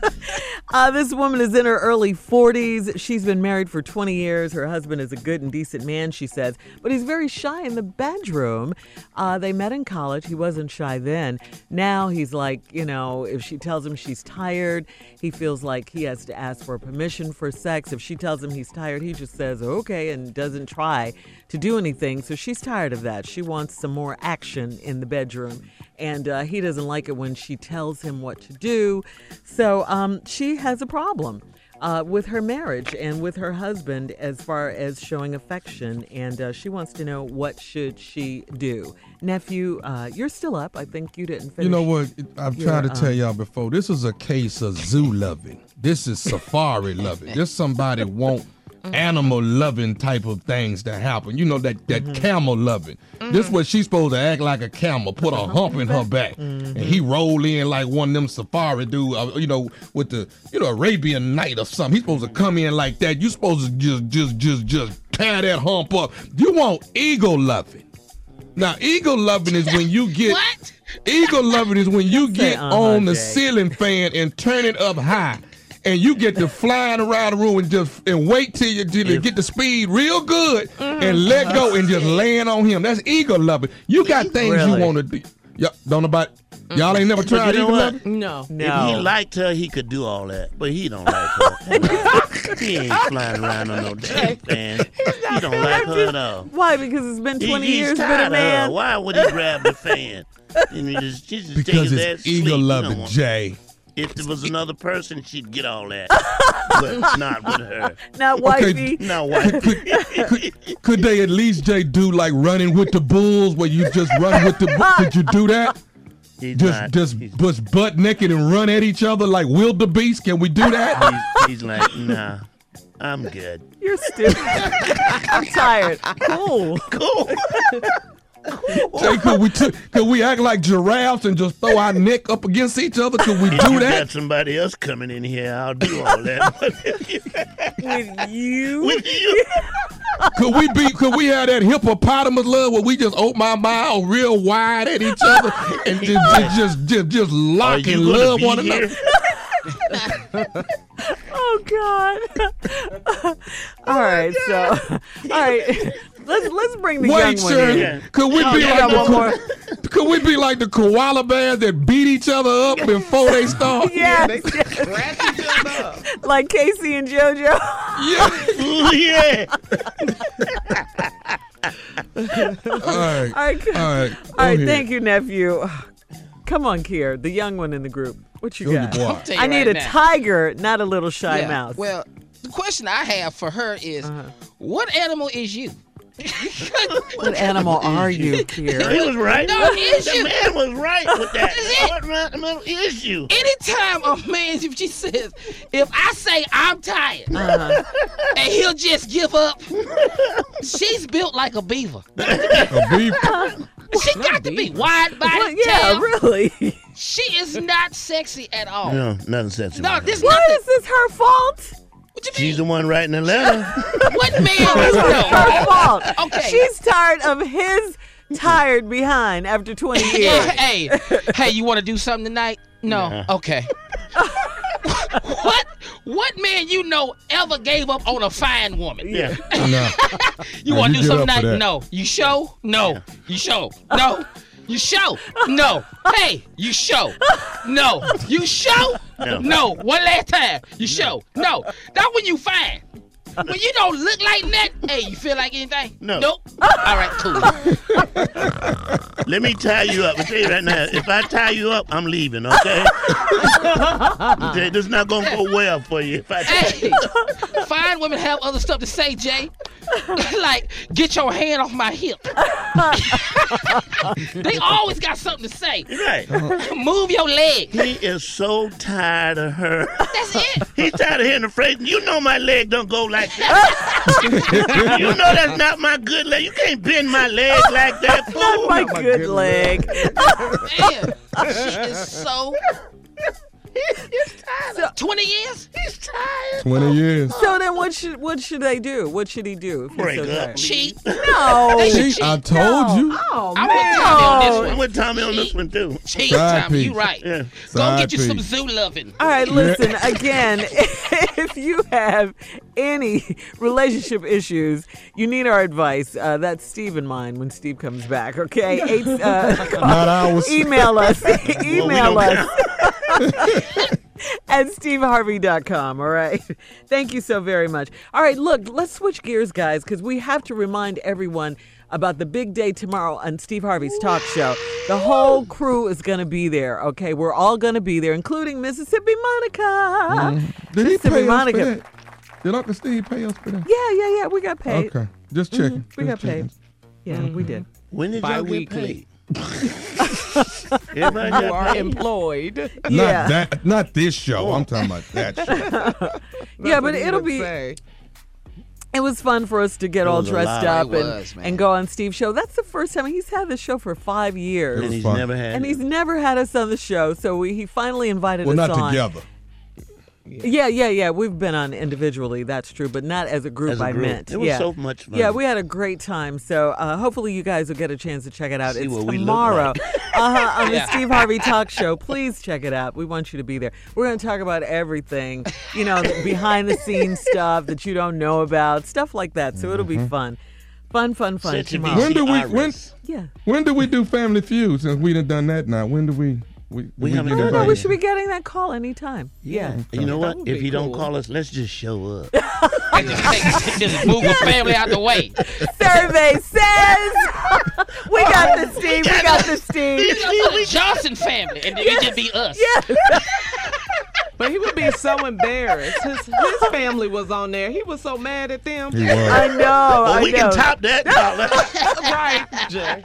uh, this woman is in her early forties. She's been married for twenty years. Her husband is a good and decent man, she says, but he's very shy in the bedroom. Uh, they met in college. He wasn't shy then. Now he's like, you know, if she tells him she's tired, he feels like he has to ask for permission for sex. If she tells him he's tired, he just says, okay, and doesn't try to do anything. So she's tired of that. She wants some more action in the bedroom. And uh, he doesn't like it when she tells him what to do. So um, she has a problem uh, with her marriage and with her husband as far as showing affection. And uh, she wants to know, what should she do? Nephew, uh, you're still up. I think you didn't finish. You know what? I've your, tried to tell um, y'all before. This is a case of zoo loving. This is safari loving. This somebody want animal loving type of things to happen. You know, that, that mm-hmm. camel loving. Mm-hmm. This is what she's supposed to act like a camel, put a hump in her back, mm-hmm. and he roll in like one of them safari dude, uh, you know, with the, you know, Arabian Night or something. He's supposed to come in like that. You supposed to just, just, just, just tear that hump up. You want eagle loving. Now, eagle loving is when you get, What? eagle loving is when you get uh-huh, on the Jay. ceiling fan and turn it up high. And you get to flying around the room and just and wait till you, till you get the speed real good mm-hmm. and let go and just land on him. That's eagle loving. You got things Really? you want to do. Y'all don't know about. Y'all ain't never tried you know eagle what? loving? No. No. If he liked her, he could do all that. But he don't like her. He ain't flying around on no damn fan. He don't like her at all. Why? Because it's been He- twenty he's years, been tired a of man. her. Why would he grab the fan? And he just, he just take Because his ass it's to sleep. eagle He don't loving, want- Jay. If there was another person, she'd get all that. But not with her. Not wifey. Not wifey. Could, could they at least, Jay, do like running with the bulls where you just run with the bulls? Could you do that? He's Just, not. just, He's, just butt naked and run at each other like wildebeest? Can we do that? he's, he's like, nah, I'm good. You're stupid. I'm tired. Cool. Cool. Jay, could we t- could we act like giraffes and just throw our neck up against each other? Could we If do you that? got somebody else coming in here, I'll do all that. With you? With you. Could we be? Could we have that hippopotamus love where we just open our mouth real wide at each other and just just just just, just lock you and gonna love be one here? another? Oh God! All right, so all right, let's let's bring the Wait, young one sir. in. Could we Oh, be yeah, like one the more. ko- Could we be like the koala bears that beat each other up before they start? Yes, Scratch each other up. like Casey and JoJo. Yeah. Ooh, yeah. All right. All right, All right. all right. Thank you, nephew. Come on, Kier, the young one in the group. What you Go got? to boy. I'll tell you I need right a now. tiger, not a little shy Yeah, mouse. Well, the question I have for her is, Uh-huh. what animal is you? What animal are you, Kier? He was right. No, is the you. man was right with that. Is it? What animal is you? Anytime a man, if she says, if I say I'm tired, Uh-huh. and he'll just give up, she's built like a beaver. A beef. She got to be wide body. Well, yeah, tail. really. She is not sexy at all. No, nothing sexy. No, about this her. What nothing. is this her fault? What you She's mean? the one writing the letter. What man It's is her no? fault. Okay. She's tired of his tired behind after twenty years. hey, hey, you want to do something tonight? No. Nah. Okay. what? What man you know ever gave up on a fine woman? Yeah. No. You Nah, want you to do get something up for tonight? that. No. You show? No. You show? No. You show? No. Hey, you show? No. You show? No. No. One last time. You show? No. Not when you fine. When you don't look like that, hey, you feel like anything? No. Nope. All right, cool. Let me tie you up. I tell you right now, if I tie you up, I'm leaving, okay? Jay, this is not going to go well for you if I tie Hey, you up. fine women have other stuff to say, Jay. Like, get your hand off my hip. They always got something to say. Right. Move your leg. He is so tired of her. That's it. He's tired of hearing the phrase, you know my leg don't go like that. You know that's not my good leg. You can't bend my leg like that, fool. Not my good leg. Man, she is so... He's tired. twenty years? He's tired. twenty years. So then, what should what should they do? What should he do? If he's Break so up. tired? Cheat. No. They should See, cheat. I told you. Oh I'm man. with Tommy on this one. I'm with Tommy on this one, too. Cheat, Side Tommy. You piece. right. Yeah. Go Side get you some piece. zoo loving. All right, listen, again, if you have any relationship issues, you need our advice. Uh, that's Steve and mine when Steve comes back, okay? Eight, uh, Not ours. email us. email don't us. At steve harvey dot com, all right? Thank you so very much. All right, look, let's switch gears, guys, because we have to remind everyone about the big day tomorrow on Steve Harvey's talk show. The whole crew is going to be there, okay? We're all going to be there, including Mississippi Monica. Mm. Did he Mississippi pay us Monica. for that? Did Uncle Steve pay us for that? Yeah, yeah, yeah, we got paid. Okay, just checking. Mhm, we just got paid. checking. Yeah, we did. When did y'all get Bi-weekly. paid? Everybody You got are paid? employed. Yeah. Not that. Not this show. I'm talking about that show. Yeah, but what he it'll would be. say. It was fun for us to get It all was a dressed lot. up It and, was, man. and go on Steve's show. That's the first time he's had the show for five years. And he's fun. never had And it. he's never had us on the show, so we, he finally invited Well, us not on. together. Yeah, yeah, yeah. We've been on individually, that's true, but not as a group. As a I group. meant. It was yeah. so much fun. Yeah, we had a great time. So uh, hopefully you guys will get a chance to check it out. See it's what we look tomorrow like. uh-huh, on Yeah. the Steve Harvey Talk Show. Please check it out. We want you to be there. We're going to talk about everything, you know, the behind the scenes stuff that you don't know about, stuff like that. So it'll be fun. Fun, fun, fun Such a tomorrow. When do we? Iris. When? Yeah. When do we do Family Feud? Since we done done that now, when do we? We, do We haven't get done I don't know. invited? We should be getting that call anytime. Yeah. And you know what? would If be you don't cool. call us, let's just show up. And just, take, just move the family out the way. Survey says we got this, Steve. We got this, Steve. The Johnson family, and then it just be us. Yeah. But he would be so embarrassed. His, his family was on there. He was so mad at them. He was. I know. Well, I we know. can top that. Right, Jay.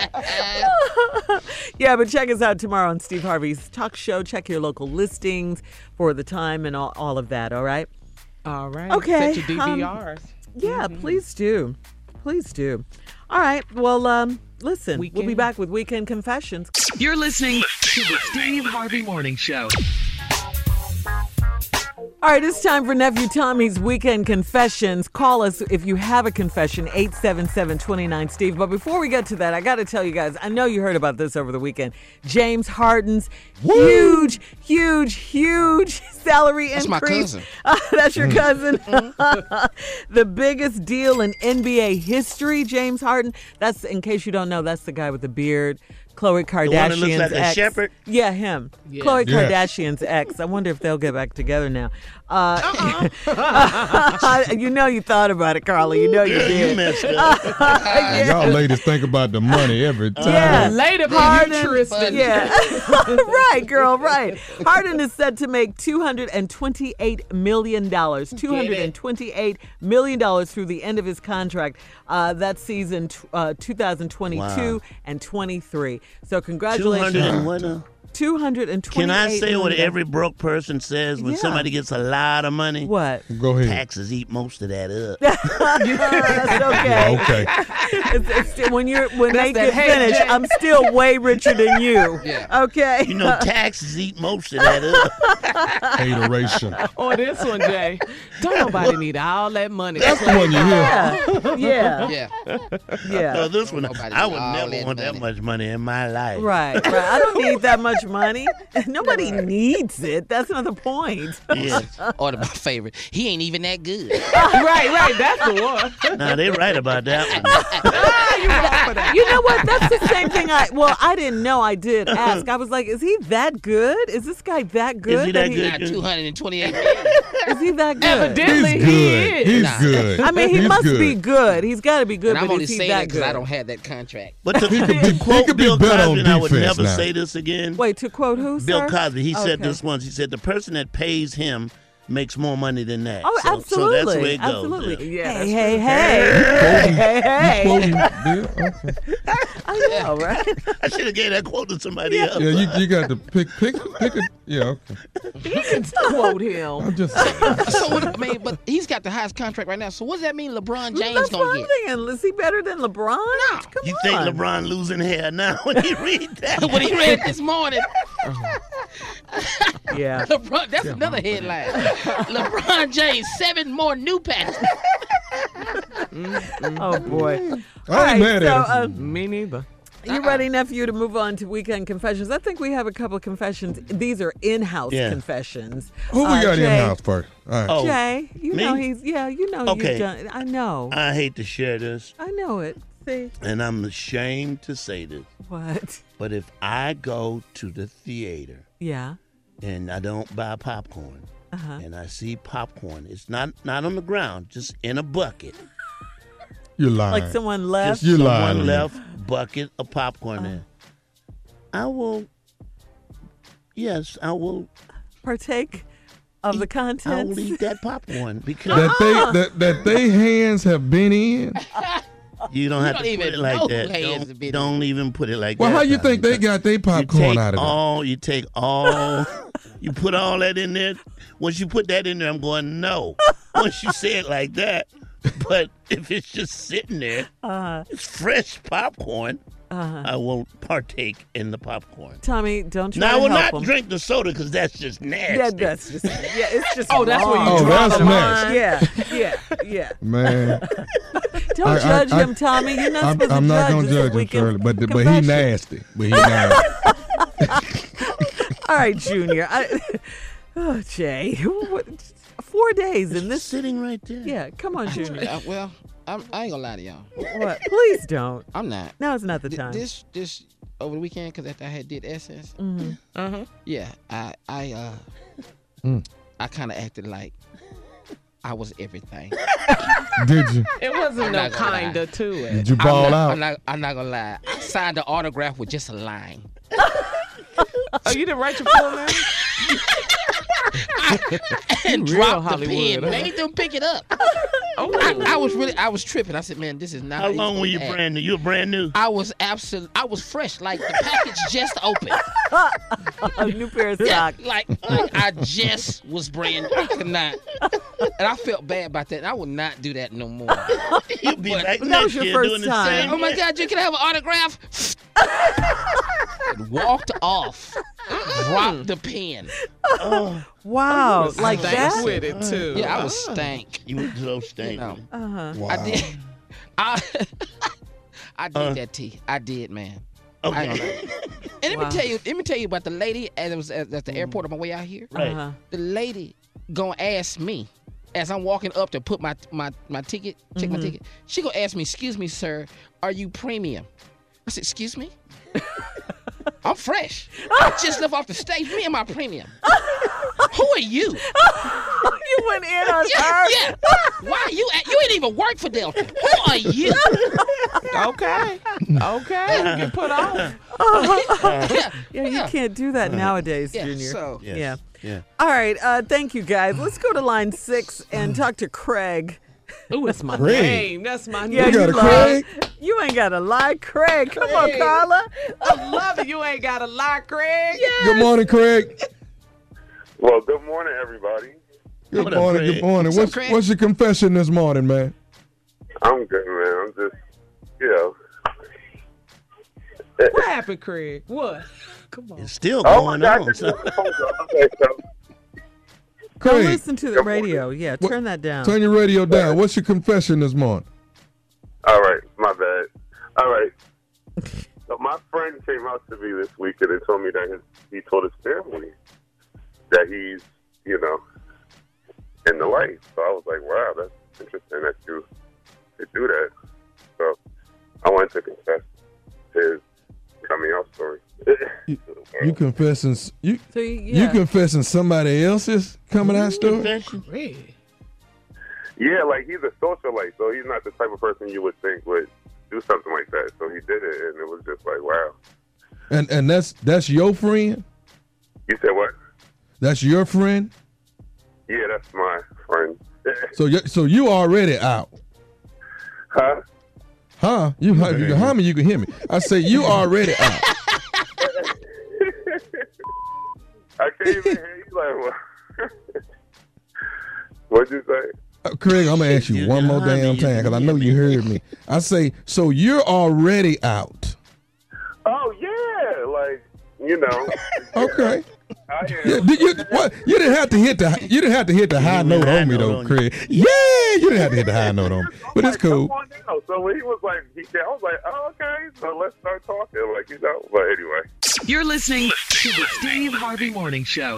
Yeah, but check us out tomorrow on Steve Harvey's Talk Show. Check your local listings for the time and all, all of that, all right? All right. Okay, Set your D V Rs. Yeah, please do. Please do. All right. Well, um, listen, we'll be Weekend. back with Weekend Confessions. You're listening to the Steve Harvey Morning Show. All right, it's time for Nephew Tommy's Weekend Confessions. Call us if you have a confession, eight seven seven, two nine, Steve. But before we get to that, I got to tell you guys, I know you heard about this over the weekend. James Harden's huge, huge, huge salary That's my increase. cousin. Uh, that's your cousin. The biggest deal in N B A history, James Harden. That's, in case you don't know, that's the guy with the beard. Khloe Kardashian's one that looks like a ex. shepherd? Yeah, him. Yeah. Khloe Yeah. Kardashian's ex. I wonder if they'll get back together now. Uh, you know you thought about it, Carla. You know you Girl, did. you messed up. Y'all ladies think about the money every time. Yeah. Later, Harden, futurist. yeah. Right, girl, right. Harden is set to make two hundred twenty-eight million dollars. two hundred twenty-eight million dollars through the end of his contract. Uh, that season t- uh, two thousand twenty-two Wow. and twenty-three. So two congratulations. hundred and what now? two hundred twenty-eight Can I say what million. every broke person says when Yeah. somebody gets a lot of money? What? Go ahead. Taxes eat most of that up. That's okay. Okay. It's, it's still, when you're when That's they that get hate, finished, Jay. I'm still way richer than you. Yeah. Okay. You know, taxes eat most of that up. Hateration. Or this one, Jay. Don't nobody need all that money. That's the one you hear. Yeah. Yeah. Yeah. Yeah. No, this one, Nobody I need would all never that want that money. much money in my life. Right, right. I don't need that much money. Nobody needs it. That's not the point. Yeah. Or the, my favorite, he ain't even that good. Right, right. That's the one. Nah, they right about that one. Ah, you wrong for that. You know what? That's the same thing. I well, I didn't know. I did ask. I was like, "Is he that good? Is this guy that good? Is he that he, good? Got two hundred twenty-eight million. Is he that good? Evidently, He's he good. is. He's Nah. good. I mean, he He's must good. be good. He's got to be good. And I'm but only is he saying that that because good? I don't have that contract. But to, He could be- to he quote could be Bill better on Cosby, and I would defense never now. say this again. Wait, to quote who? Bill sir? Cosby, he said Okay. this once. He said the person that pays him makes more money than that. Oh, so, absolutely. So that's the way it goes. Absolutely. Yeah. Yeah, Hey, that's hey, hey, hey, hey, Quoting hey. Bill? Okay. I know, right? I should have gave that quote to somebody else. Yeah, you, you got to pick, pick, pick it. Yeah, okay. He can quote him. I'm just So what, I mean, but he's got the highest contract right now. So what does that mean LeBron James That's what gonna I'm get? thinking. Is he better than LeBron? No. Come You on. think LeBron losing hair now when you read that? When he read it this morning, Yeah. LeBron, that's another headline. LeBron James, seven more new passes. Oh, boy. I ain't All right, mad so, at him. uh, Me neither. You ready, nephew, to move on to weekend confessions? I think we have a couple of confessions. These are in-house Yeah. confessions. Who we Uh, got Jay, in house first? All right. Oh, Jay, you me? know he's yeah, you know Okay. you've done. I know, I hate to share this, I know it. See and I'm ashamed to say this, what? but if I go to the theater Yeah. and I don't buy popcorn, Uh-huh. and I see popcorn, it's not not on the ground, just in a bucket. You're lying. Like someone left. Just You someone lying to me. left bucket of popcorn there. I will. Yes, I will. Partake of the I contents. will eat that popcorn because that they that, that they hands have been in. you don't have don't to even put it like know that. who hands have Don't, been don't even put it like Well, that. how you think they got their You popcorn take out of it? all. You take all. You put all that in there. Once you put that in there, I'm going no. Once you say it like that, but if it's just sitting there, Uh, it's fresh popcorn. uh, I won't partake in the popcorn. Tommy, don't try Now I to will help not him. drink the soda because that's just nasty. Yeah, that's just yeah. It's just Oh, that's where you wrong. Oh, draw that's the nasty. line. Yeah, yeah, yeah. Man, Don't I- I- judge I- him, Tommy. You're not I'm, supposed I'm to not judge. gonna It's a judge him, weekend Shirley, but but he confession. nasty. But he nasty. All right, Junior. I, oh, Jay. What, four days in this. Sitting right there. Yeah, come on, Junior. Uh, well, I'm, I ain't gonna lie to y'all. What? Please don't. I'm not. Now is not the Th- time. This this over the weekend because after I had did Essence, Mm-hmm. Uh-huh. yeah, I I uh Mm. I kind of acted like I was everything. Did you? It wasn't I'm no not gonna lie. kinda to it. Did you I'm ball not, out? I'm not. I'm not gonna lie. I signed the autograph with just a line. Oh, you didn't write your full name? and Real dropped the Hollywood, pen. huh? Made them pick it up. Oh, I, I was really. I was tripping. I said, "Man, this is not." How how long were you supposed to act." brand new? You were brand new. I was absolute. I was fresh. Like the package just opened. A new pair of Yeah, socks. like, like I just was brand new. I could not. And I felt bad about that. And I would not do that no more. You'll be But- back But that was next your year first doing the time. same. Oh my God, you can have an autograph. And walked off. Dropped the pen. Wow, like Thanks that? with it too. Yeah, I was stank. You were so stank. You know, Uh-huh. Wow. I did. I, I did Uh. that, T. I did, man. I don't know. Okay. And let Wow. me tell you, let me tell you about the lady as it was at, at the airport on my way out here. Right. Uh-huh. The lady gonna ask me as I'm walking up to put my my, my ticket, check my ticket. She gonna ask me, "Excuse me, sir, are you premium?" I said, "Excuse me." I'm fresh. I just left off the stage. Me and my premium. Who are you? You went in on Yeah, her. yeah. Why are you? At, you ain't even work for Delta. Who are you? Okay. Okay. You get put off. yeah, Yeah, you can't do that nowadays, yeah. Junior. So Yes. Yeah. Yeah. All right. Uh, thank you, guys. Let's go to line six and talk to Craig. Ooh, it's my Craig. name. That's my Yeah, name. got you a love- Craig? You ain't got to lie, Craig. Come on, Craig. Carla. I love it. You ain't got to lie, Craig. Good morning, Craig. Well, good morning, everybody. Good What up, morning. Craig? Good morning. What's up, What's Craig? what's your confession this morning, man? I'm good, man. I'm just, you know. What happened, Craig? What? Come on. It's still Oh, my going God. on. this So. is- Okay, so, Don't Craig, listen to the radio. Yeah, What- turn that down. turn your radio down. What's your confession this morning? all right, my bad. All right. So my friend came out to me this weekend and told me that his, he told his family that he's, you know, in the light. So I was like, wow, that's interesting that you could do that. So I went wanted to confess his coming out story. You, you confessing s- you So, you yeah. confessing somebody else's coming out story? Yeah, like he's a socialite, so he's not the type of person you would think would do something like that. So he did it, and it was just like, wow. And and that's that's your friend? You said what? That's your friend? Yeah, that's my friend. So you so you already out. Huh? Huh? You, you can hear me, you can hear me. I say you already out. I can't even hear you. Like, what? What'd you say? Uh, Craig, I'm gonna ask you, You one can more hear me, damn you time can because I hear know me. you heard me. I say, so you're already out. Oh yeah, like you know. Okay. I am. Yeah, did you, what, you didn't have to hit the you didn't have to hit the high note on me though, Craig. Yeah, you didn't have to hit the high note on me, but it's cool. Come on down. So when he was like, he said, I was like, oh, okay, so let's start talking. Like, you know, but anyway. You're listening to the Steve Harvey Morning Show.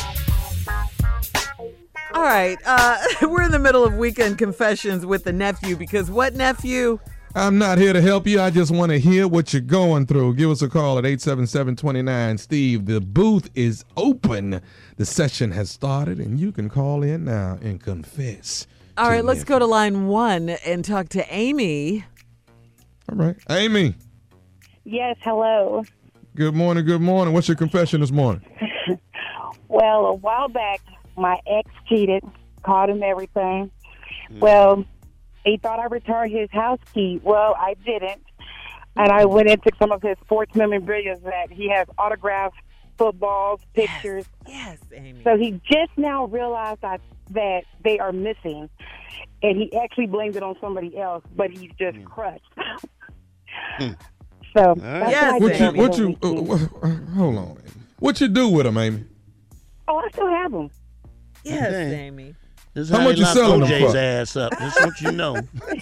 All right, uh, we're in the middle of weekend confessions with the nephew because what nephew? I'm not here to help you. I just want to hear what you're going through. Give us a call at eight seven seven, two nine Steve. The booth is open. The session has started, and you can call in now and confess. All right, let's go to line one and talk to Amy. All right. Amy, Yes, hello. good morning, good morning. What's your confession this morning? Well, a while back, my ex cheated, caught him everything. Well, he thought I returned his house key. Well, I didn't. And I went and took some of his sports memorabilia that he has autographed footballs, pictures. Yes, Amy. So he just now realized I, that they are missing. And he actually blamed it on somebody else, but he's just crushed. So, that's Yes, what what I you, did what over you, the uh, weekend. what, what, hold on. What you do with them, Amy? Oh, I still have them. Yes, Okay. Amy. This is How how, much they you lock selling O them J's for? ass up. Just want you to know.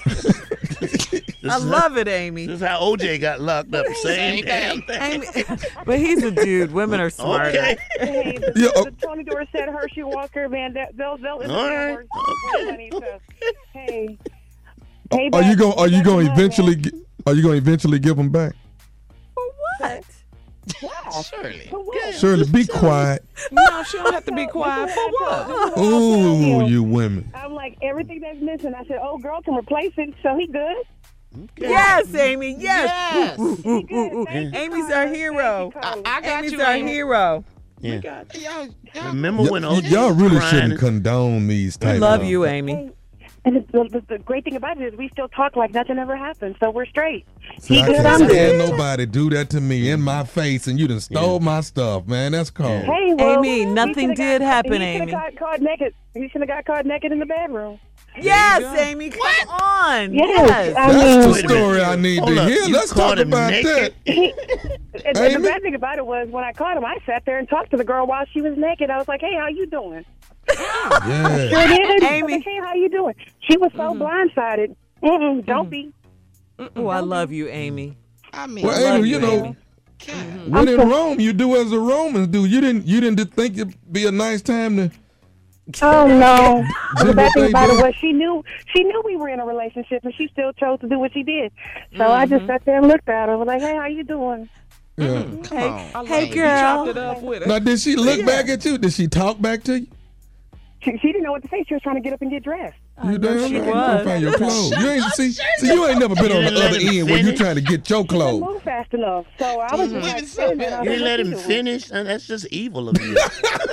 I love it, Amy. This is how O J got locked up. Same damn thing. Amy, but he's a dude. Women are smarter. Okay. Hey, the, Yeah, oh. the Tony Dorsett, Hershey Walker, man, that, they'll they'll listen All to right. work, work money. So, hey, hey, Are you going? Are you going to back to eventually? gi- Are you going to eventually give them back? What? Shirley. Shirley, be quiet. No, she don't have to be quiet. For what? Ooh, you women. I'm like, everything that's missing. I said, oh, girl can replace it, so he good. Yes, Amy. Yes. Yes. Ooh, ooh, ooh, ooh, ooh. Amy's our hero. I, I got Amy's you, our Amy. hero. Yeah. Y'all, y'all, Remember Y- when y- O J y'all was really crying shouldn't and- condone these type. We love of, you, Amy. And the, the, the great thing about it is we still talk like nothing ever happened, so we're straight. See, He I good, can't I'm stand good. nobody do that to me in my face, and you done stole my stuff, man. That's cold. Hey, well, Amy, he nothing should've did got, happen, he Amy. He got caught naked. He should have got caught naked in the bedroom. Yes, Amy. Come on. Yes, Yes. I That's mean, the Wait a story minute. I need Hold to up, hear. you Let's caught talk him about naked? that. He, and, and Amy? the bad thing about it was when I caught him, I sat there and talked to the girl while she was naked. I was like, "Hey, how you doing?" Yeah. Sure did. Amy. Like, hey, how you doing? She was so blindsided. Mm-mm, don't be. Oh, I love you, Amy. I mean, Well, love Amy, you you, know, Amy. when in Rome, you do as the Romans do. You didn't. You didn't think it'd be a nice time to. Oh no! Do The bad what thing they about it did. was she knew she knew we were in a relationship, and she still chose to do what she did. So I just sat there and looked at her. I was like, "Hey, how you doing?" Yeah. come Hey, on. hey, You chopped it girl. up with her. Now, did she look back at you? Did she talk back to you? She, she didn't know what to say. She was trying to get up and get dressed. You damn right. she You was. can't find your clothes. You ain't see. See, you ain't never been on the didn't let other him end where you finish? trying to get your She didn't clothes. move fast enough. So I was just like, so sitting there, and I You was didn't like, let "What him you doing?" finish? And that's just evil of you.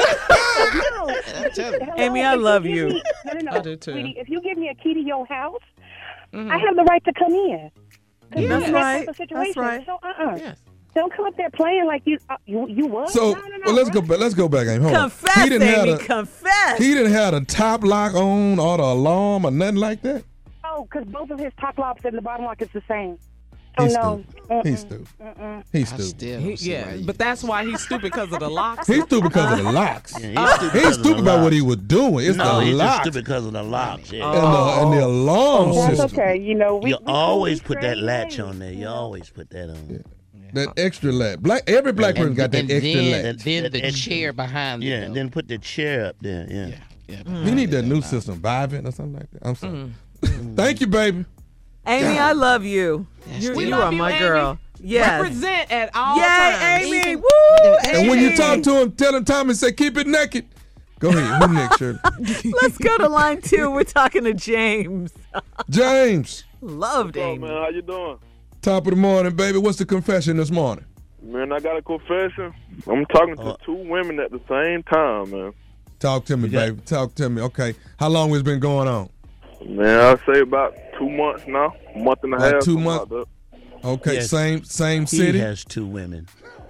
No. tell you. Hello, Amy, I if love give you. me- no, no, no. I do too. Sweetie, if you give me a key to your house, I have the right to come in. 'Cause That's it's that right. type of That's situation. right. So, uh-uh. Yes. Don't come up there playing like you uh, you, you was. So, no, no, no, well, let's go right? back. Let's go back. Amy. Hold on. Confess, He didn't have Amy. a. Confess. He didn't have a top lock on or the alarm or nothing like that. Oh, because both of his top locks and the bottom lock is the same. Oh, He's no. stupid. He's stupid. Mm-mm. He's I stupid. still He- don't see yeah, why you- but that's why he's stupid because of the locks. He's stupid because of the locks. Yeah, He's stupid because of stupid the about what locks. he was doing. It's No, the he's just locks stupid because of the locks. Yeah. and, the, and the alarm That's system. okay. You know, we, You we always we put that straight latch ways, on there. You know. always put that on. That extra latch. Black. Every black person got that and extra then, latch. then That the extra- chair behind Yeah, you. and then put the chair up there. Yeah. yeah, yeah. Mm. You need that new system, Vivint or something like that. I'm sorry. Thank you, baby. Amy, I love you. You, We you love are you, my Amy. yes. Yes. Represent at all Yay, times. Amy. Woo, And when you talk to him, tell him Tommy say keep it naked. Go ahead. Who next, Shirley? Let's go to line two. We're talking to James. James. Loved What's up, Amy. man? How you doing? Top of the morning, baby. What's the confession this morning? Man, I got a confession. I'm talking to two women at the same time, man. Talk to me, baby. Talk to me. Okay. How long has it been going on? Man, I'll say about two months now, a month and a About half. two something months? like Okay, Yes. same same He city. has two women.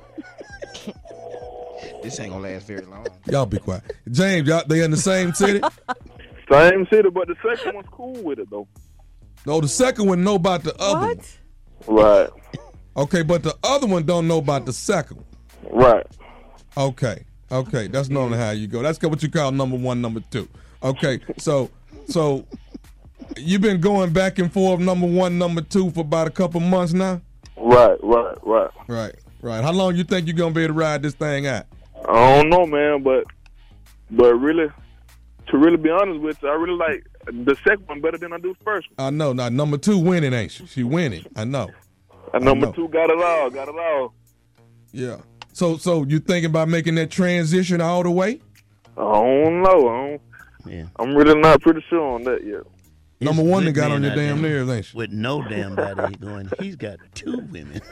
This ain't gonna last very long. Y'all be quiet. James, y'all they in the same city? that. Same city, but the second one's cool with it, though. No, the second one know about the other What? one. Right, Okay, but the other one don't know about the second one. right. Okay. Okay. That's normally how you go. That's what you call number one, number two. Okay. So so you've been going back and forth number one, number two for about a couple months now? Right, right, right. Right. Right. How long you think you're gonna be able to ride this thing out? I don't know, man, but but really, to really be honest with you, I really like the second one better than I do the first one. I know. Now number two winning, ain't she? She winning. I know. And number know. two got it all, got it all. Yeah. So so you thinking about making that transition all the way? I don't know. I don't, Yeah. I'm really not pretty sure on that yet. Number It's one that good got on man your out damn there nerves, ain't she? With no damn body going, he's got two women.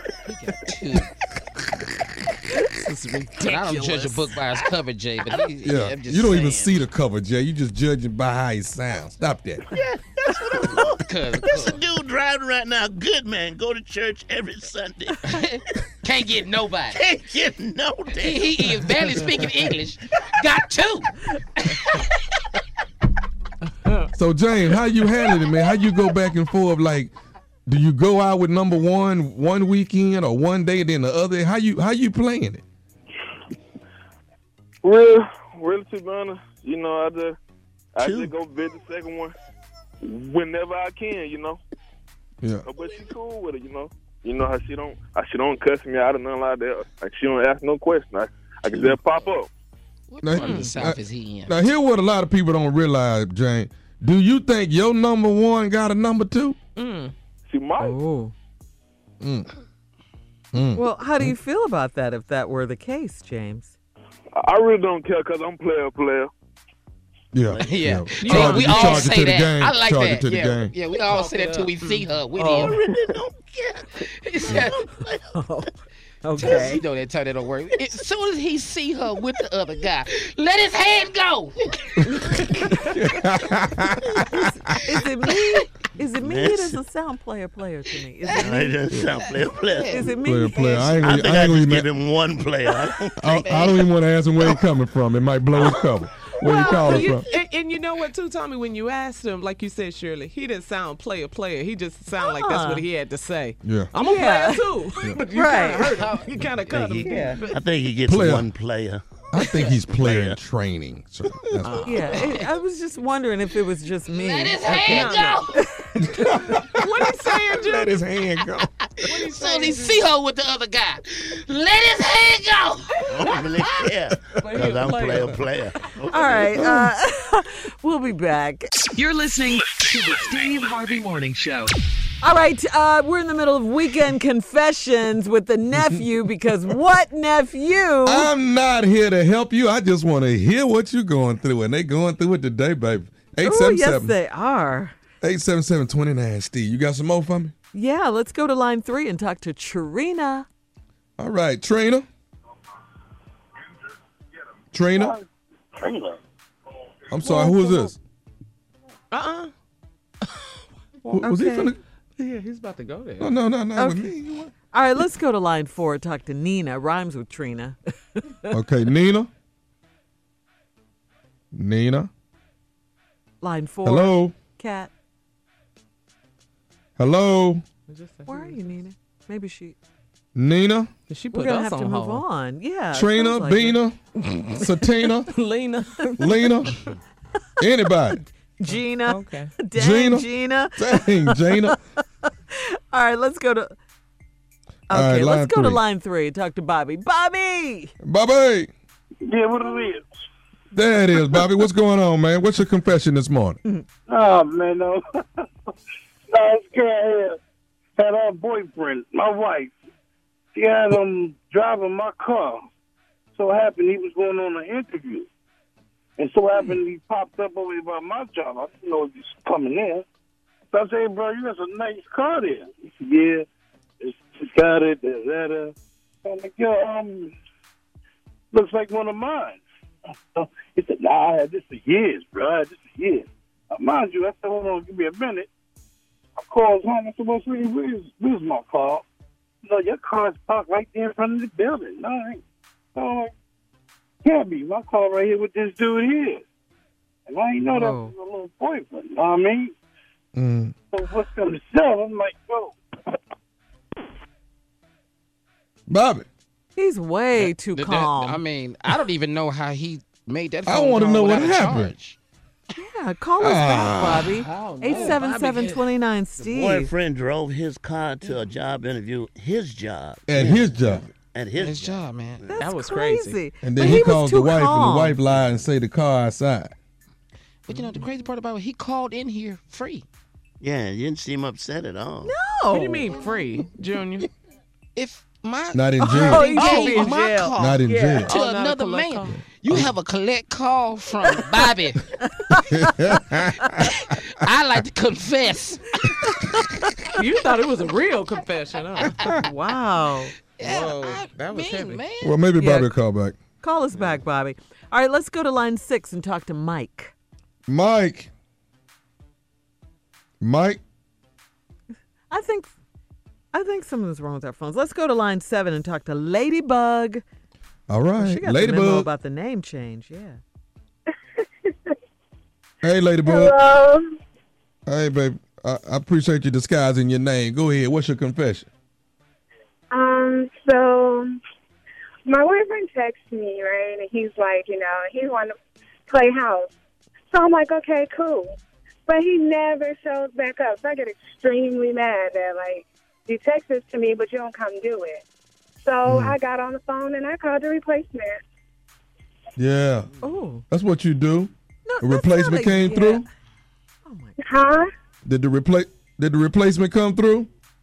This is ridiculous. I don't judge a book by its cover, Jay. But he, yeah, Yeah. I'm just You don't even saying. see the cover, Jay. You just judging by how he sounds. Stop that. Cause, There's a dude driving right now, good man, go to church every Sunday. can't get nobody. Can't get no damn. He, he is barely speaking English. Got two. So James, how you handling it, man? How you go back and forth? Like, do you go out with number one one weekend or one day, then the other? How you how you playing it? Real, really, to be honest, you know, I just, I Two. just go visit the second one whenever I can, you know. Yeah. But she cool with it, you know. You know how she don't, how she don't cuss me out or nothing like that. Like she don't ask no question. I, I can just pop up. What Now, part of the South uh, is he in? Now, here's what a lot of people don't realize, James. Do you think your number one got a number two? Mm. She might. Oh. Mm. Mm. Well, how do you feel about that if that were the case, James? I really don't care because I'm player player. Yeah. Yeah, Yeah. yeah, Charge we it- you all charge it say to the that. game. I like Charge it that. to the yeah, game. yeah, we all say that till we see her with Oh. him. really don't care. He said, Okay. you know that time that don't work. As soon as he see her with the other guy, let his hand go. Is it me? Is it me? It doesn't sound player player to me. Is it No, me? it doesn't sound player player. Is it me? Player, player. I ain't I gonna, think I I ain't gonna just even, give him one player. I don't I, think I don't even want to ask him where he coming from. It might blow his cover. Where you calling you, from? and, and you know what, too, Tommy? When you asked him, like you said, Shirley, he didn't sound player player. He just sounded like that's what he had to say. Yeah. I'm a Yeah. player too, but you Right. kind of hurt him. You kind of cut he, him. Yeah. I think he gets Player. one player. I think he's player in training. So that's what- Yeah, it, I was just wondering if it was just me. Let his Okay. hand go. What he saying, Jim? Let his hand go. What he So saying? he see her with the other guy. Let his hand go. I don't really care because I'm player player. All right, uh, we'll be back. You're listening to the Steve Harvey Morning Show. All right, uh, we're in the middle of weekend confessions with the nephew because what nephew? I'm not here to help you. I just want to hear what you're going through, and they going through it today, baby. eight Oh, seven yes, seven, they are. eight seven seven, two nine, Steve. You got some more for me? Yeah, let's go to line three and talk to Trina. All right, Trina. Trina. I'm sorry, who is this? Uh-uh. Who- Was he Okay. finna? Yeah, he's about to go there. No, no, no, not with Okay. me. All right, let's go to line four and talk to Nina. Rhymes with Trina. Okay, Nina. Nina. Line four. Hello. Cat. Hello. Where are you, Nina? Maybe she. Nina. She We're put gonna us have to on move hold. on. Yeah. it Trina, sounds like Bina, Satina, Lena. Lena, anybody. it. Gina. Okay. Dang, Gina. Gina. Dang, Gina. All right, let's go to. Okay, All right, line let's go to three. line three. Talk to Bobby. Bobby. Bobby. Yeah, what it is? There it is, Bobby. What's going on, man? What's your confession this morning? Oh, man, no. no, it's girl here. had her boyfriend, my wife. She had him driving my car. So happened he was going on an interview. And so happened he popped up over here by my job. I didn't know he was coming in. So I said, hey, bro, you got a nice car there. He said, yeah, it's, it's got it, there's that. Uh. I'm like, yo, um, looks like one of mine. He said, nah, I had this for years, bro. I had this for years. Uh, mind you, I said, hold on, give me a minute. I called home. I said, well, sweetie, where's, where's my car? No, your car's parked right there in front of the building. No, I ain't. So I'm like, can't be. My car right here with this dude here. And I ain't know that was a little boyfriend. You know what I mean? Mm. So what's going to sell? I'm like, yo. Bobby. He's way too Th- that- calm. I mean, I don't even know how he made that. I phone want to call know what without a happened. charge. Yeah, call us Ah. back, Bobby. eight seven seven, two nine, Steve. Boyfriend drove his car to a job interview. His job. At his job. At his, His job, man. That's That was crazy. crazy. And then But he, he was calls the too wife, and calm. the wife lied and say the car outside. But you know the crazy part about it, he called in here free. Yeah, you didn't seem upset at all. No. What do you mean free, Junior? If my Not in jail. Oh, he gave can't be in my jail. car Not in Yeah. jail. to Oh, not a another collect man, call. you have a collect call from Bobby. I like to confess. You thought it was a real confession, huh? Wow. Yeah, Whoa, I that was mean, heavy. man. Well, maybe Yeah. Bobby will call back. Call us back, Bobby. All right, let's go to line six and talk to Mike. Mike. Mike. I think I think something's wrong with our phones. Let's go to line seven and talk to Ladybug. All right. She got the memo Ladybug. about the name change, yeah. Hey, Ladybug. Hello. Hey, babe. I, I appreciate you disguising your name. Go ahead. What's your confession? Um, so my boyfriend texts me, right? And he's like, you know, he want to play house. So I'm like, okay, cool. But he never shows back up. So I get extremely mad that, like, you text this to me, but you don't come do it. So Mm. I got on the phone and I called the replacement. Yeah. Oh. That's what you do. No, A replacement not a- came yeah. through? Huh? Did the repla- Did the replacement come through?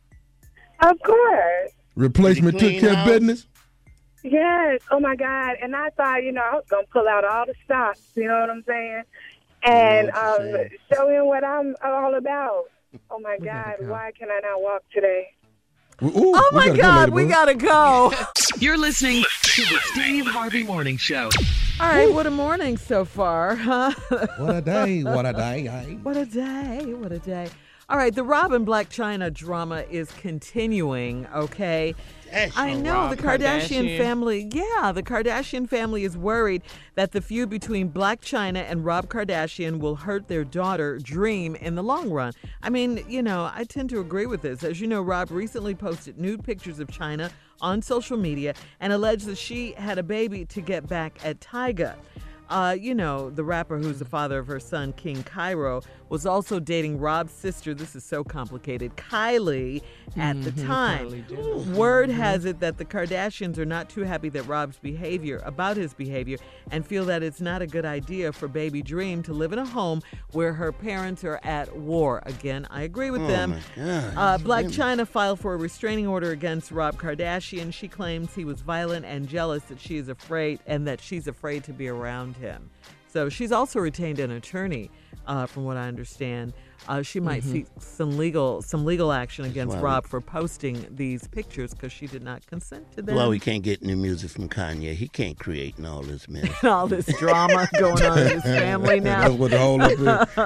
Of course. Replacement took clean care of house? business? Yes. Oh, my God. And I thought, you know, I was going to pull out all the stops. You know what I'm saying? And Yeah, what um, you're saying. show him what I'm all about. Oh, my We gotta God. go. Why can I not walk today? Ooh, Oh we my gotta go, God, we Ladybug. gotta go. You're listening to the Steve Harvey Morning Show. All right, what a morning so far, huh? What a day, what a day. eh? What a day, what a day. All right, the Rob and Black China drama is continuing, okay? I know Rob the Kardashian, Kardashian. family, yeah, the Kardashian family is worried that the feud between Blac Chyna and Rob Kardashian will hurt their daughter, Dream, in the long run. I mean, you know, I tend to agree with this. As you know, Rob recently posted nude pictures of Chyna on social media and alleged that she had a baby to get back at Tyga. Uh, you know, the rapper who's the father of her son, King Cairo, was also dating Rob's sister. This is so complicated. Kylie at the time. Kylie Jenner. Word has it that the Kardashians are not too happy that Rob's behavior, about his behavior, and feel that it's not a good idea for baby Dream to live in a home where her parents are at war. Again, I agree with Oh, them. my God. Uh, Blac Women. Chyna filed for a restraining order against Rob Kardashian. She claims he was violent and jealous that she is afraid and that she's afraid to be around him. So she's also retained an attorney, uh, from what I understand. Uh, she might Mm-hmm. seek some legal some legal action against why we- Rob for posting these pictures because she did not consent to them. Well, we can't get new music from Kanye. He can't create all this mess. All this drama going on in his family now. That's what the whole up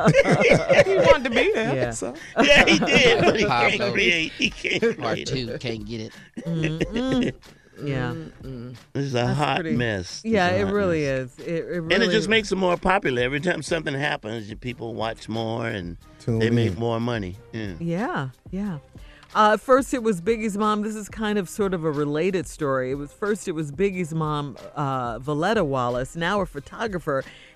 is. He wanted to be there. Yeah. So. Yeah, he did, but he Pablo. can't create. He can't Part create. two, can't get it. Mm-mm. Yeah. This is a That's hot pretty- mess. Yeah, It's a it hot really mess. is. It, it really And it just makes them more popular. Every time something happens, people watch more and Tune they make in. more money. Yeah. Yeah, yeah. Uh, first, it was Biggie's mom. This is kind of sort of a related story. It was first, it was Biggie's mom, uh, Valletta Wallace, now a photographer,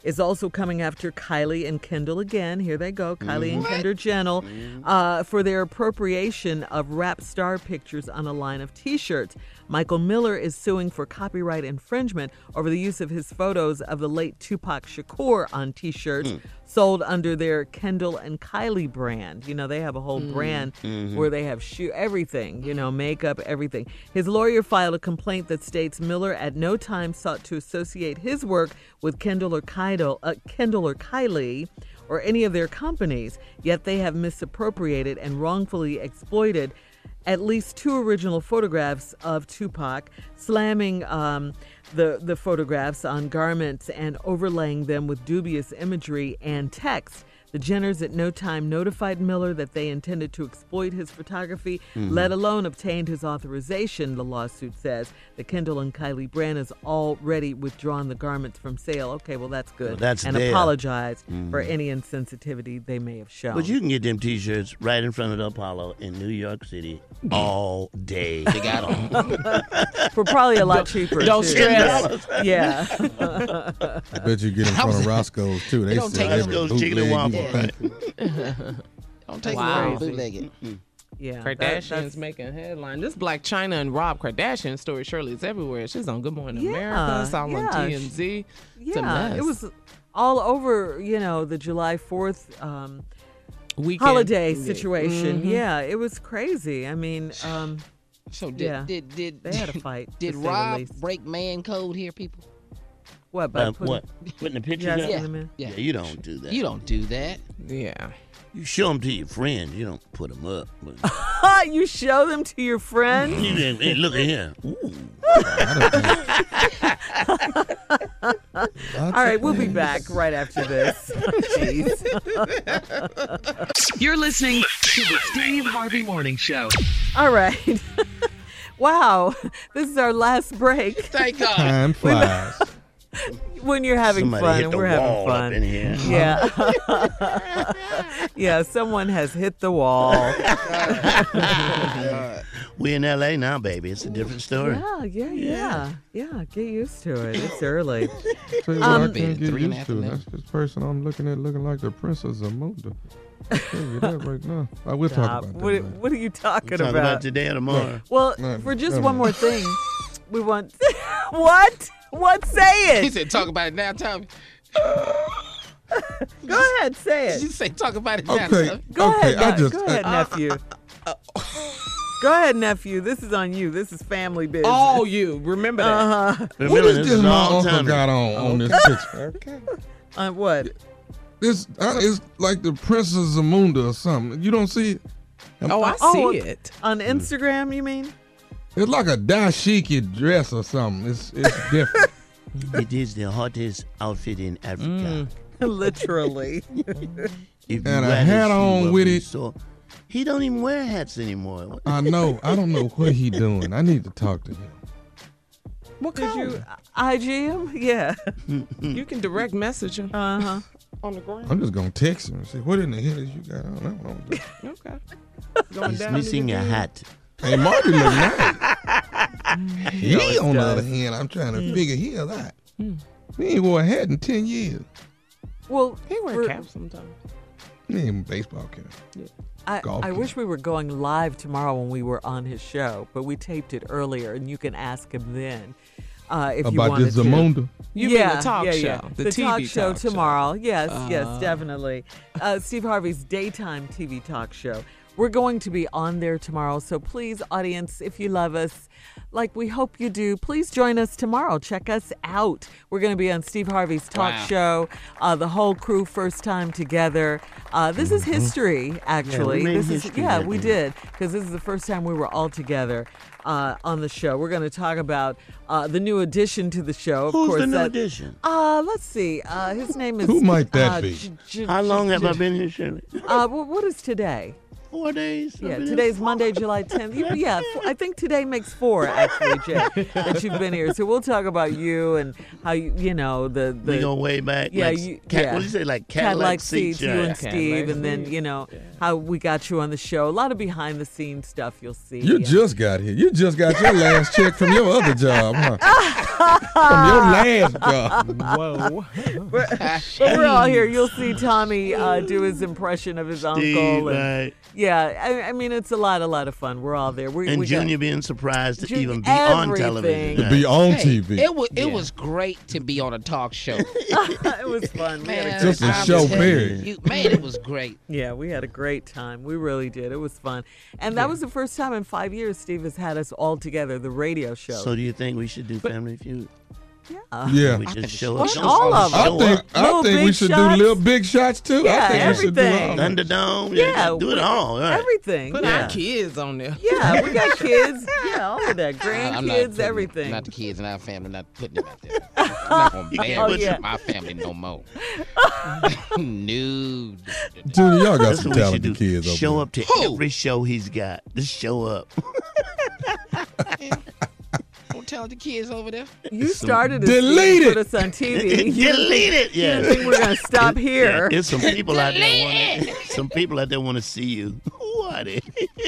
is also coming after Kylie and Kendall again. Here they go, Kylie Mhm. and Kendall Jenner, uh, for their appropriation of rap star pictures on a line of T-shirts. Michael Miller is suing for copyright infringement over the use of his photos of the late Tupac Shakur on T-shirts Mm. sold under their Kendall and Kylie brand. You know, they have a whole Mm. brand Mhm. where they have shoe everything, you know, makeup, everything. His lawyer filed a complaint that states Miller at no time sought to associate his work with Kendall or Kylie, uh, Kendall or Kylie or any of their companies, yet they have misappropriated and wrongfully exploited at least two original photographs of Tupac, slamming um, the, the photographs on garments and overlaying them with dubious imagery and text. The Jenners at no time notified Miller that they intended to exploit his photography, Mhm. let alone obtained his authorization, the lawsuit says. The Kendall and Kylie brand has already withdrawn the garments from sale. Okay, well, that's good. Well, that's and there. apologize for Mhm. any insensitivity they may have shown. But you can get them T-shirts right in front of the Apollo in New York City all day. They got them for probably a lot cheaper. Don't too. stress. Yeah. I bet you get in front of Roscoe's too. They don't sell take every Roscoe's Chicken bootleg and you Waffle. can think. Don't take Wow. it wrong, bootleg it. Yeah, Kardashians that- that's- making headline. This Black China and Rob Kardashian story surely is everywhere. She's on Good Morning Yeah, America. It's all yeah. on T M Z. It's a Yeah, mess. it was all over, you know, the July fourth um, Weekend. holiday Yeah. situation. Mhm. Yeah, it was crazy. I mean, um, So did yeah, did did they had a fight. Did to say the Rob least. break man code here, people? What? By Uh, putting, what? Putting the pictures Yeah, up? sending them in. Yeah, you don't do that. You don't do that. Yeah. You show them to your friends. You don't put them up. But You show them to your friends. you didn't- hey, look at here. Ooh. All right, we'll be back right after this. Jeez. You're listening to the Steve Harvey Morning Show. All right. Wow, this is our last break. Thank God. Time flies. When you're having Somebody fun hit and the we're having wall up fun. in here. Yeah. Yeah, someone has hit the wall. We in L A now, baby. It's a different story. Yeah, yeah, yeah. Yeah, get used to it. It's early. Tell you what, Um, I can't get three in the used to. That's this person I'm looking at looking like the Princess Zamunda. I'll tell you that right now. I will talk Stop. about that. What, later. what are you talking Talk about? about today or tomorrow. Well, No, for just never one mind. more thing, we want. What? What? Say He it. said, "Talk about it now, Tommy." Go ahead, say You it. say, "Talk about it now." Okay, Tommy. Go okay. ahead, I ne- just go ahead, I- nephew. Go ahead, nephew. This is on you. This is family business. All you. Remember that. Uh-huh. Remember, what is this this is my all uncle time. got on on this picture? Okay. Uh, what? This uh, is like the Princess Zamunda or something. You don't see it? Oh, I Oh, see it. On Instagram, you mean? It's like a dashiki dress or something. It's it's different. It is the hottest outfit in Africa. Literally. If And a rather hat see on what with we it. saw- He don't even wear hats anymore. I know. I don't know what he doing. I need to talk to him. What Did kind? you I G him? Yeah. You can direct message him Uh huh. on the ground. I'm just gonna text him and say, "What in the hell is you got on?" I don't know. Okay. Going He's down missing to a the hat. Hey, Marty look nice. He, always on the does. other hand, I'm trying to figure he a lot. He ain't wore a hat in ten years. Well, He wear for- caps sometimes. He ain't a baseball cap. I, Golf I game. wish we were going live tomorrow when we were on his show, but we taped it earlier, and you can ask him then uh, if you About wanted this to. Zamunda. You mean yeah, the talk yeah, show, yeah. the The, T V talk show talk show. tomorrow. Yes, yes, Uh. definitely. Uh, Steve Harvey's daytime T V talk show. We're going to be on there tomorrow, so please, audience, if you love us, like we hope you do, please join us tomorrow. Check us out. We're going to be on Steve Harvey's talk Wow. show. Uh, the whole crew, first time together. Uh, this is history, actually. we made this is history yeah, that we day. did, because this is the first time we were all together uh, on the show. We're going to talk about uh, the new addition to the show. Of Who's course, the new that- addition? uh, let's see. Uh, his name is. Who might that uh, be? J- J- How long have J- I been here, Shirley? Uh, wh- what is today? four days. Yeah, I've been today's here Monday, July tenth. You- Yeah, four, I think today makes four, actually, Jay, that you've been here. So we'll talk about you and how you, you know, the. the We go way back. Yeah, like, you, cat, yeah. What do you say, like Cadillac, seats, you and Cadillac Steve, seats. and then, you know, how we got you on the show. A lot of behind the scenes stuff you'll see. You Yeah. just got here. You just got your last check from your other job, huh? From your last job. Whoa. We're, but we're all here. You'll see Tommy uh, do his impression of his Steve, uncle. And, right. Yeah, I, I mean, it's a lot, a lot of fun. We're all there. We, And we got- Junior being surprised to Junior- even be on everything. television. To be on Hey, T V. It was it was great to be on a talk show. it was fun. We had Man, great Just a time. show, period. You, man, it was great. Yeah, we had a great time. We really did. It was fun. And that was the first time in five years Steve has had us all together, the radio show. So do you think we should do Family Feud? Yeah. Yeah. We just show What? up. All of I them. think I Little think we big should shots. do little big shots too. Yeah, I think we should do everything. all of them. Thunderdome. Yeah, Yeah, do it we- all. Right. Everything. Put yeah. our kids on there. Yeah, we got kids. Yeah, all of that. I'm not Grandkids, putting- everything. Not the kids in our family. Not putting them out there. I'm not gonna ban Oh, yeah. my family no more. Nude. Junior, y'all got That's some what we should talented do. kids over Show there. up to Who? every show he's got. Just show up. Don't tell the kids over there. You started it. Delete Steve, it. Put us on T V. You didn't Delete think- it. Yeah. You didn't think we're going to stop Yeah, here. there's some people out there. Wanna, some people out there want to see you. Who are they?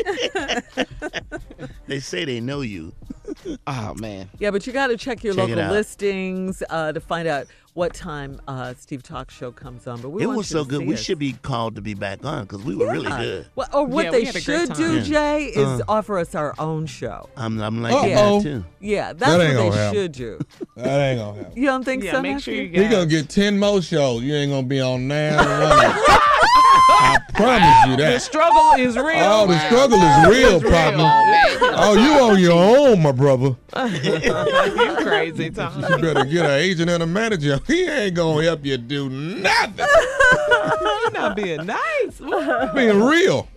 They say they know you. Oh man. Yeah, but you got to check your Check it local out. listings uh, to find out what time uh, Steve Talk Show comes on. But we It want was you so to good. see We us. should be called to be back on because we were really Yeah. good. Well, or what Yeah, we they had a great should time. do, Yeah. Jay, is Uh. offer us our own show. I'm, I'm like Uh-oh. that too. Yeah, that's That what ain't they gonna happen. should do. That ain't gonna happen. You don't think Yeah, so? make nephew? sure you He guys. gonna get ten more shows. You ain't gonna be on now. I promise you The that. struggle is real. Oh, the struggle is real, partner. Oh, you on your own, my brother. You crazy, Tom. You better get an agent and a manager. He ain't gonna help you do nothing. You're not being nice. Being real.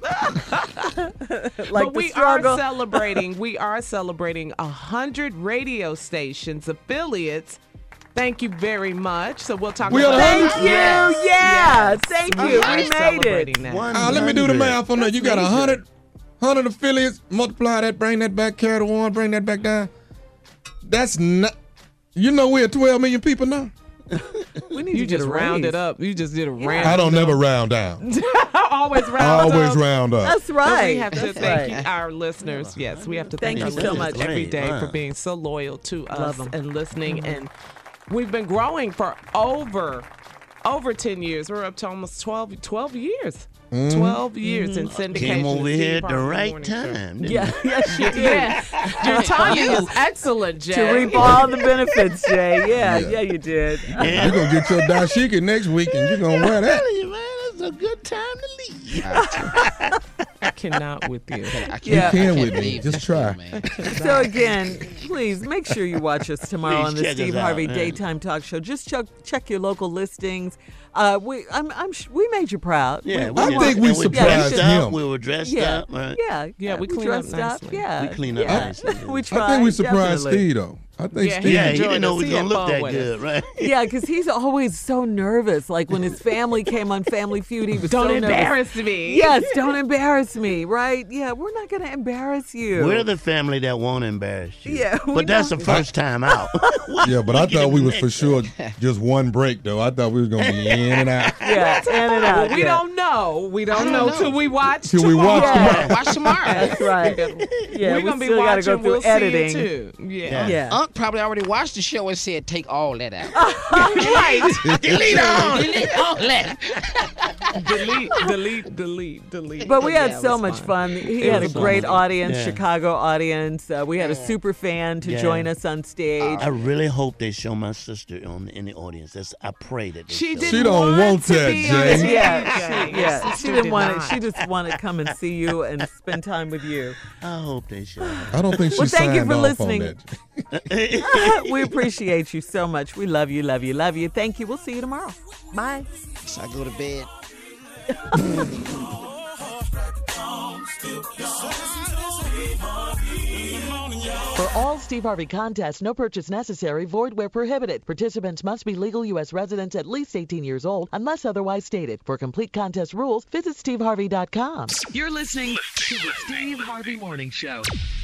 Like but the we struggle. are celebrating. We are celebrating a hundred radio stations, affiliates. Thank you very much. So we'll talk We about are Thank you. Yes. Yeah. Yes. Thank We you. are We made it. celebrating that. Uh, let me do the math on that. You got a major. hundred, hundred affiliates. Multiply that. Bring that back. Carry the one. Bring that back down. That's not. You know we're twelve million people now. We need You to get just a rounded raise. up. You just did a round. I don't never round down. always I round always up. round up. That's But right. we have to That's thank right. you, our listeners. Yes, we have to thank, Thank our you so listeners much. every Great. day Wow. for being so loyal to us Love 'em. and listening. And we've been growing for over over ten years. We're up to almost twelve, twelve years. Mm-hmm. twelve years in syndication. Came over of here Steve at the Harvey right Morning Show. time. didn't Yeah, yes, you did. Yeah. Your timing is excellent, Jay. To reap all the benefits, Jay. Yeah, yeah, you did. You're gonna get your dashiki next week, and you're gonna wear that. telling you, man, it's a good time to leave. I cannot with you. I can't, You I can can't with me. believe Just that, try. man. So again, please make sure you watch us tomorrow Please on the check Steve us out, Harvey man. Daytime Talk Show. Just check check your local listings. Uh, we, I'm, I'm, sh- we made you proud. Yeah, we, I did. think we And surprised dressed him. up. We were dressed Yeah, up. Right? yeah, Yeah, we clean up dressed up. nicely. Yeah, We clean up yeah. nicely. we tried. I think we surprised definitely. Steve though. I think Yeah, Steve. Yeah, he enjoyed didn't know us. we He was had gonna look fun that with good, right? Yeah, because he's always so nervous. Like when his family came on Family Feud, he was Don't so nervous. embarrass me. Yes, don't embarrass me, right? Yeah, we're not going to embarrass you. We're the family that won't embarrass you. Yeah, we but that's know. the first time out. Yeah, but I Get thought we was next for sure just one break though. I thought we was gonna be in and out. Yeah, in and out. Well, we yeah. don't know. We don't, don't know, know. till we watch Till we tomorrow. watch Yeah. Watch tomorrow. That's right. Yeah, We're we gonna be still gotta watching. go through we'll editing. see it too. Yeah. Yeah. Unc probably already watched the show and said, "Take all that out." Right. Delete all. Delete all that. delete, delete, delete, delete. But we had Yeah, it so was much fun. He It had a was great fun. audience, Yeah. Chicago audience. Uh, we had a super fan to Yeah. join us on stage. I really hope they show my sister on in the audience. That's I pray that they She show didn't She don't want, want to that, be Jay. on stage. yeah, she, Your yeah. sister She didn't did want it. not. She just wanted to come and see you and spend time with you. I hope they show her. I don't think she Well, thank you signed for off listening. on that. We appreciate you so much. We love you, love you, love you. Thank you. We'll see you tomorrow. Bye. So I go to bed. For all Steve Harvey contests, no purchase necessary, void where prohibited. Participants must be legal U S residents at least eighteen years old unless otherwise stated. For complete contest rules, visit steve harvey dot com. You're listening to the Steve Harvey Morning Show.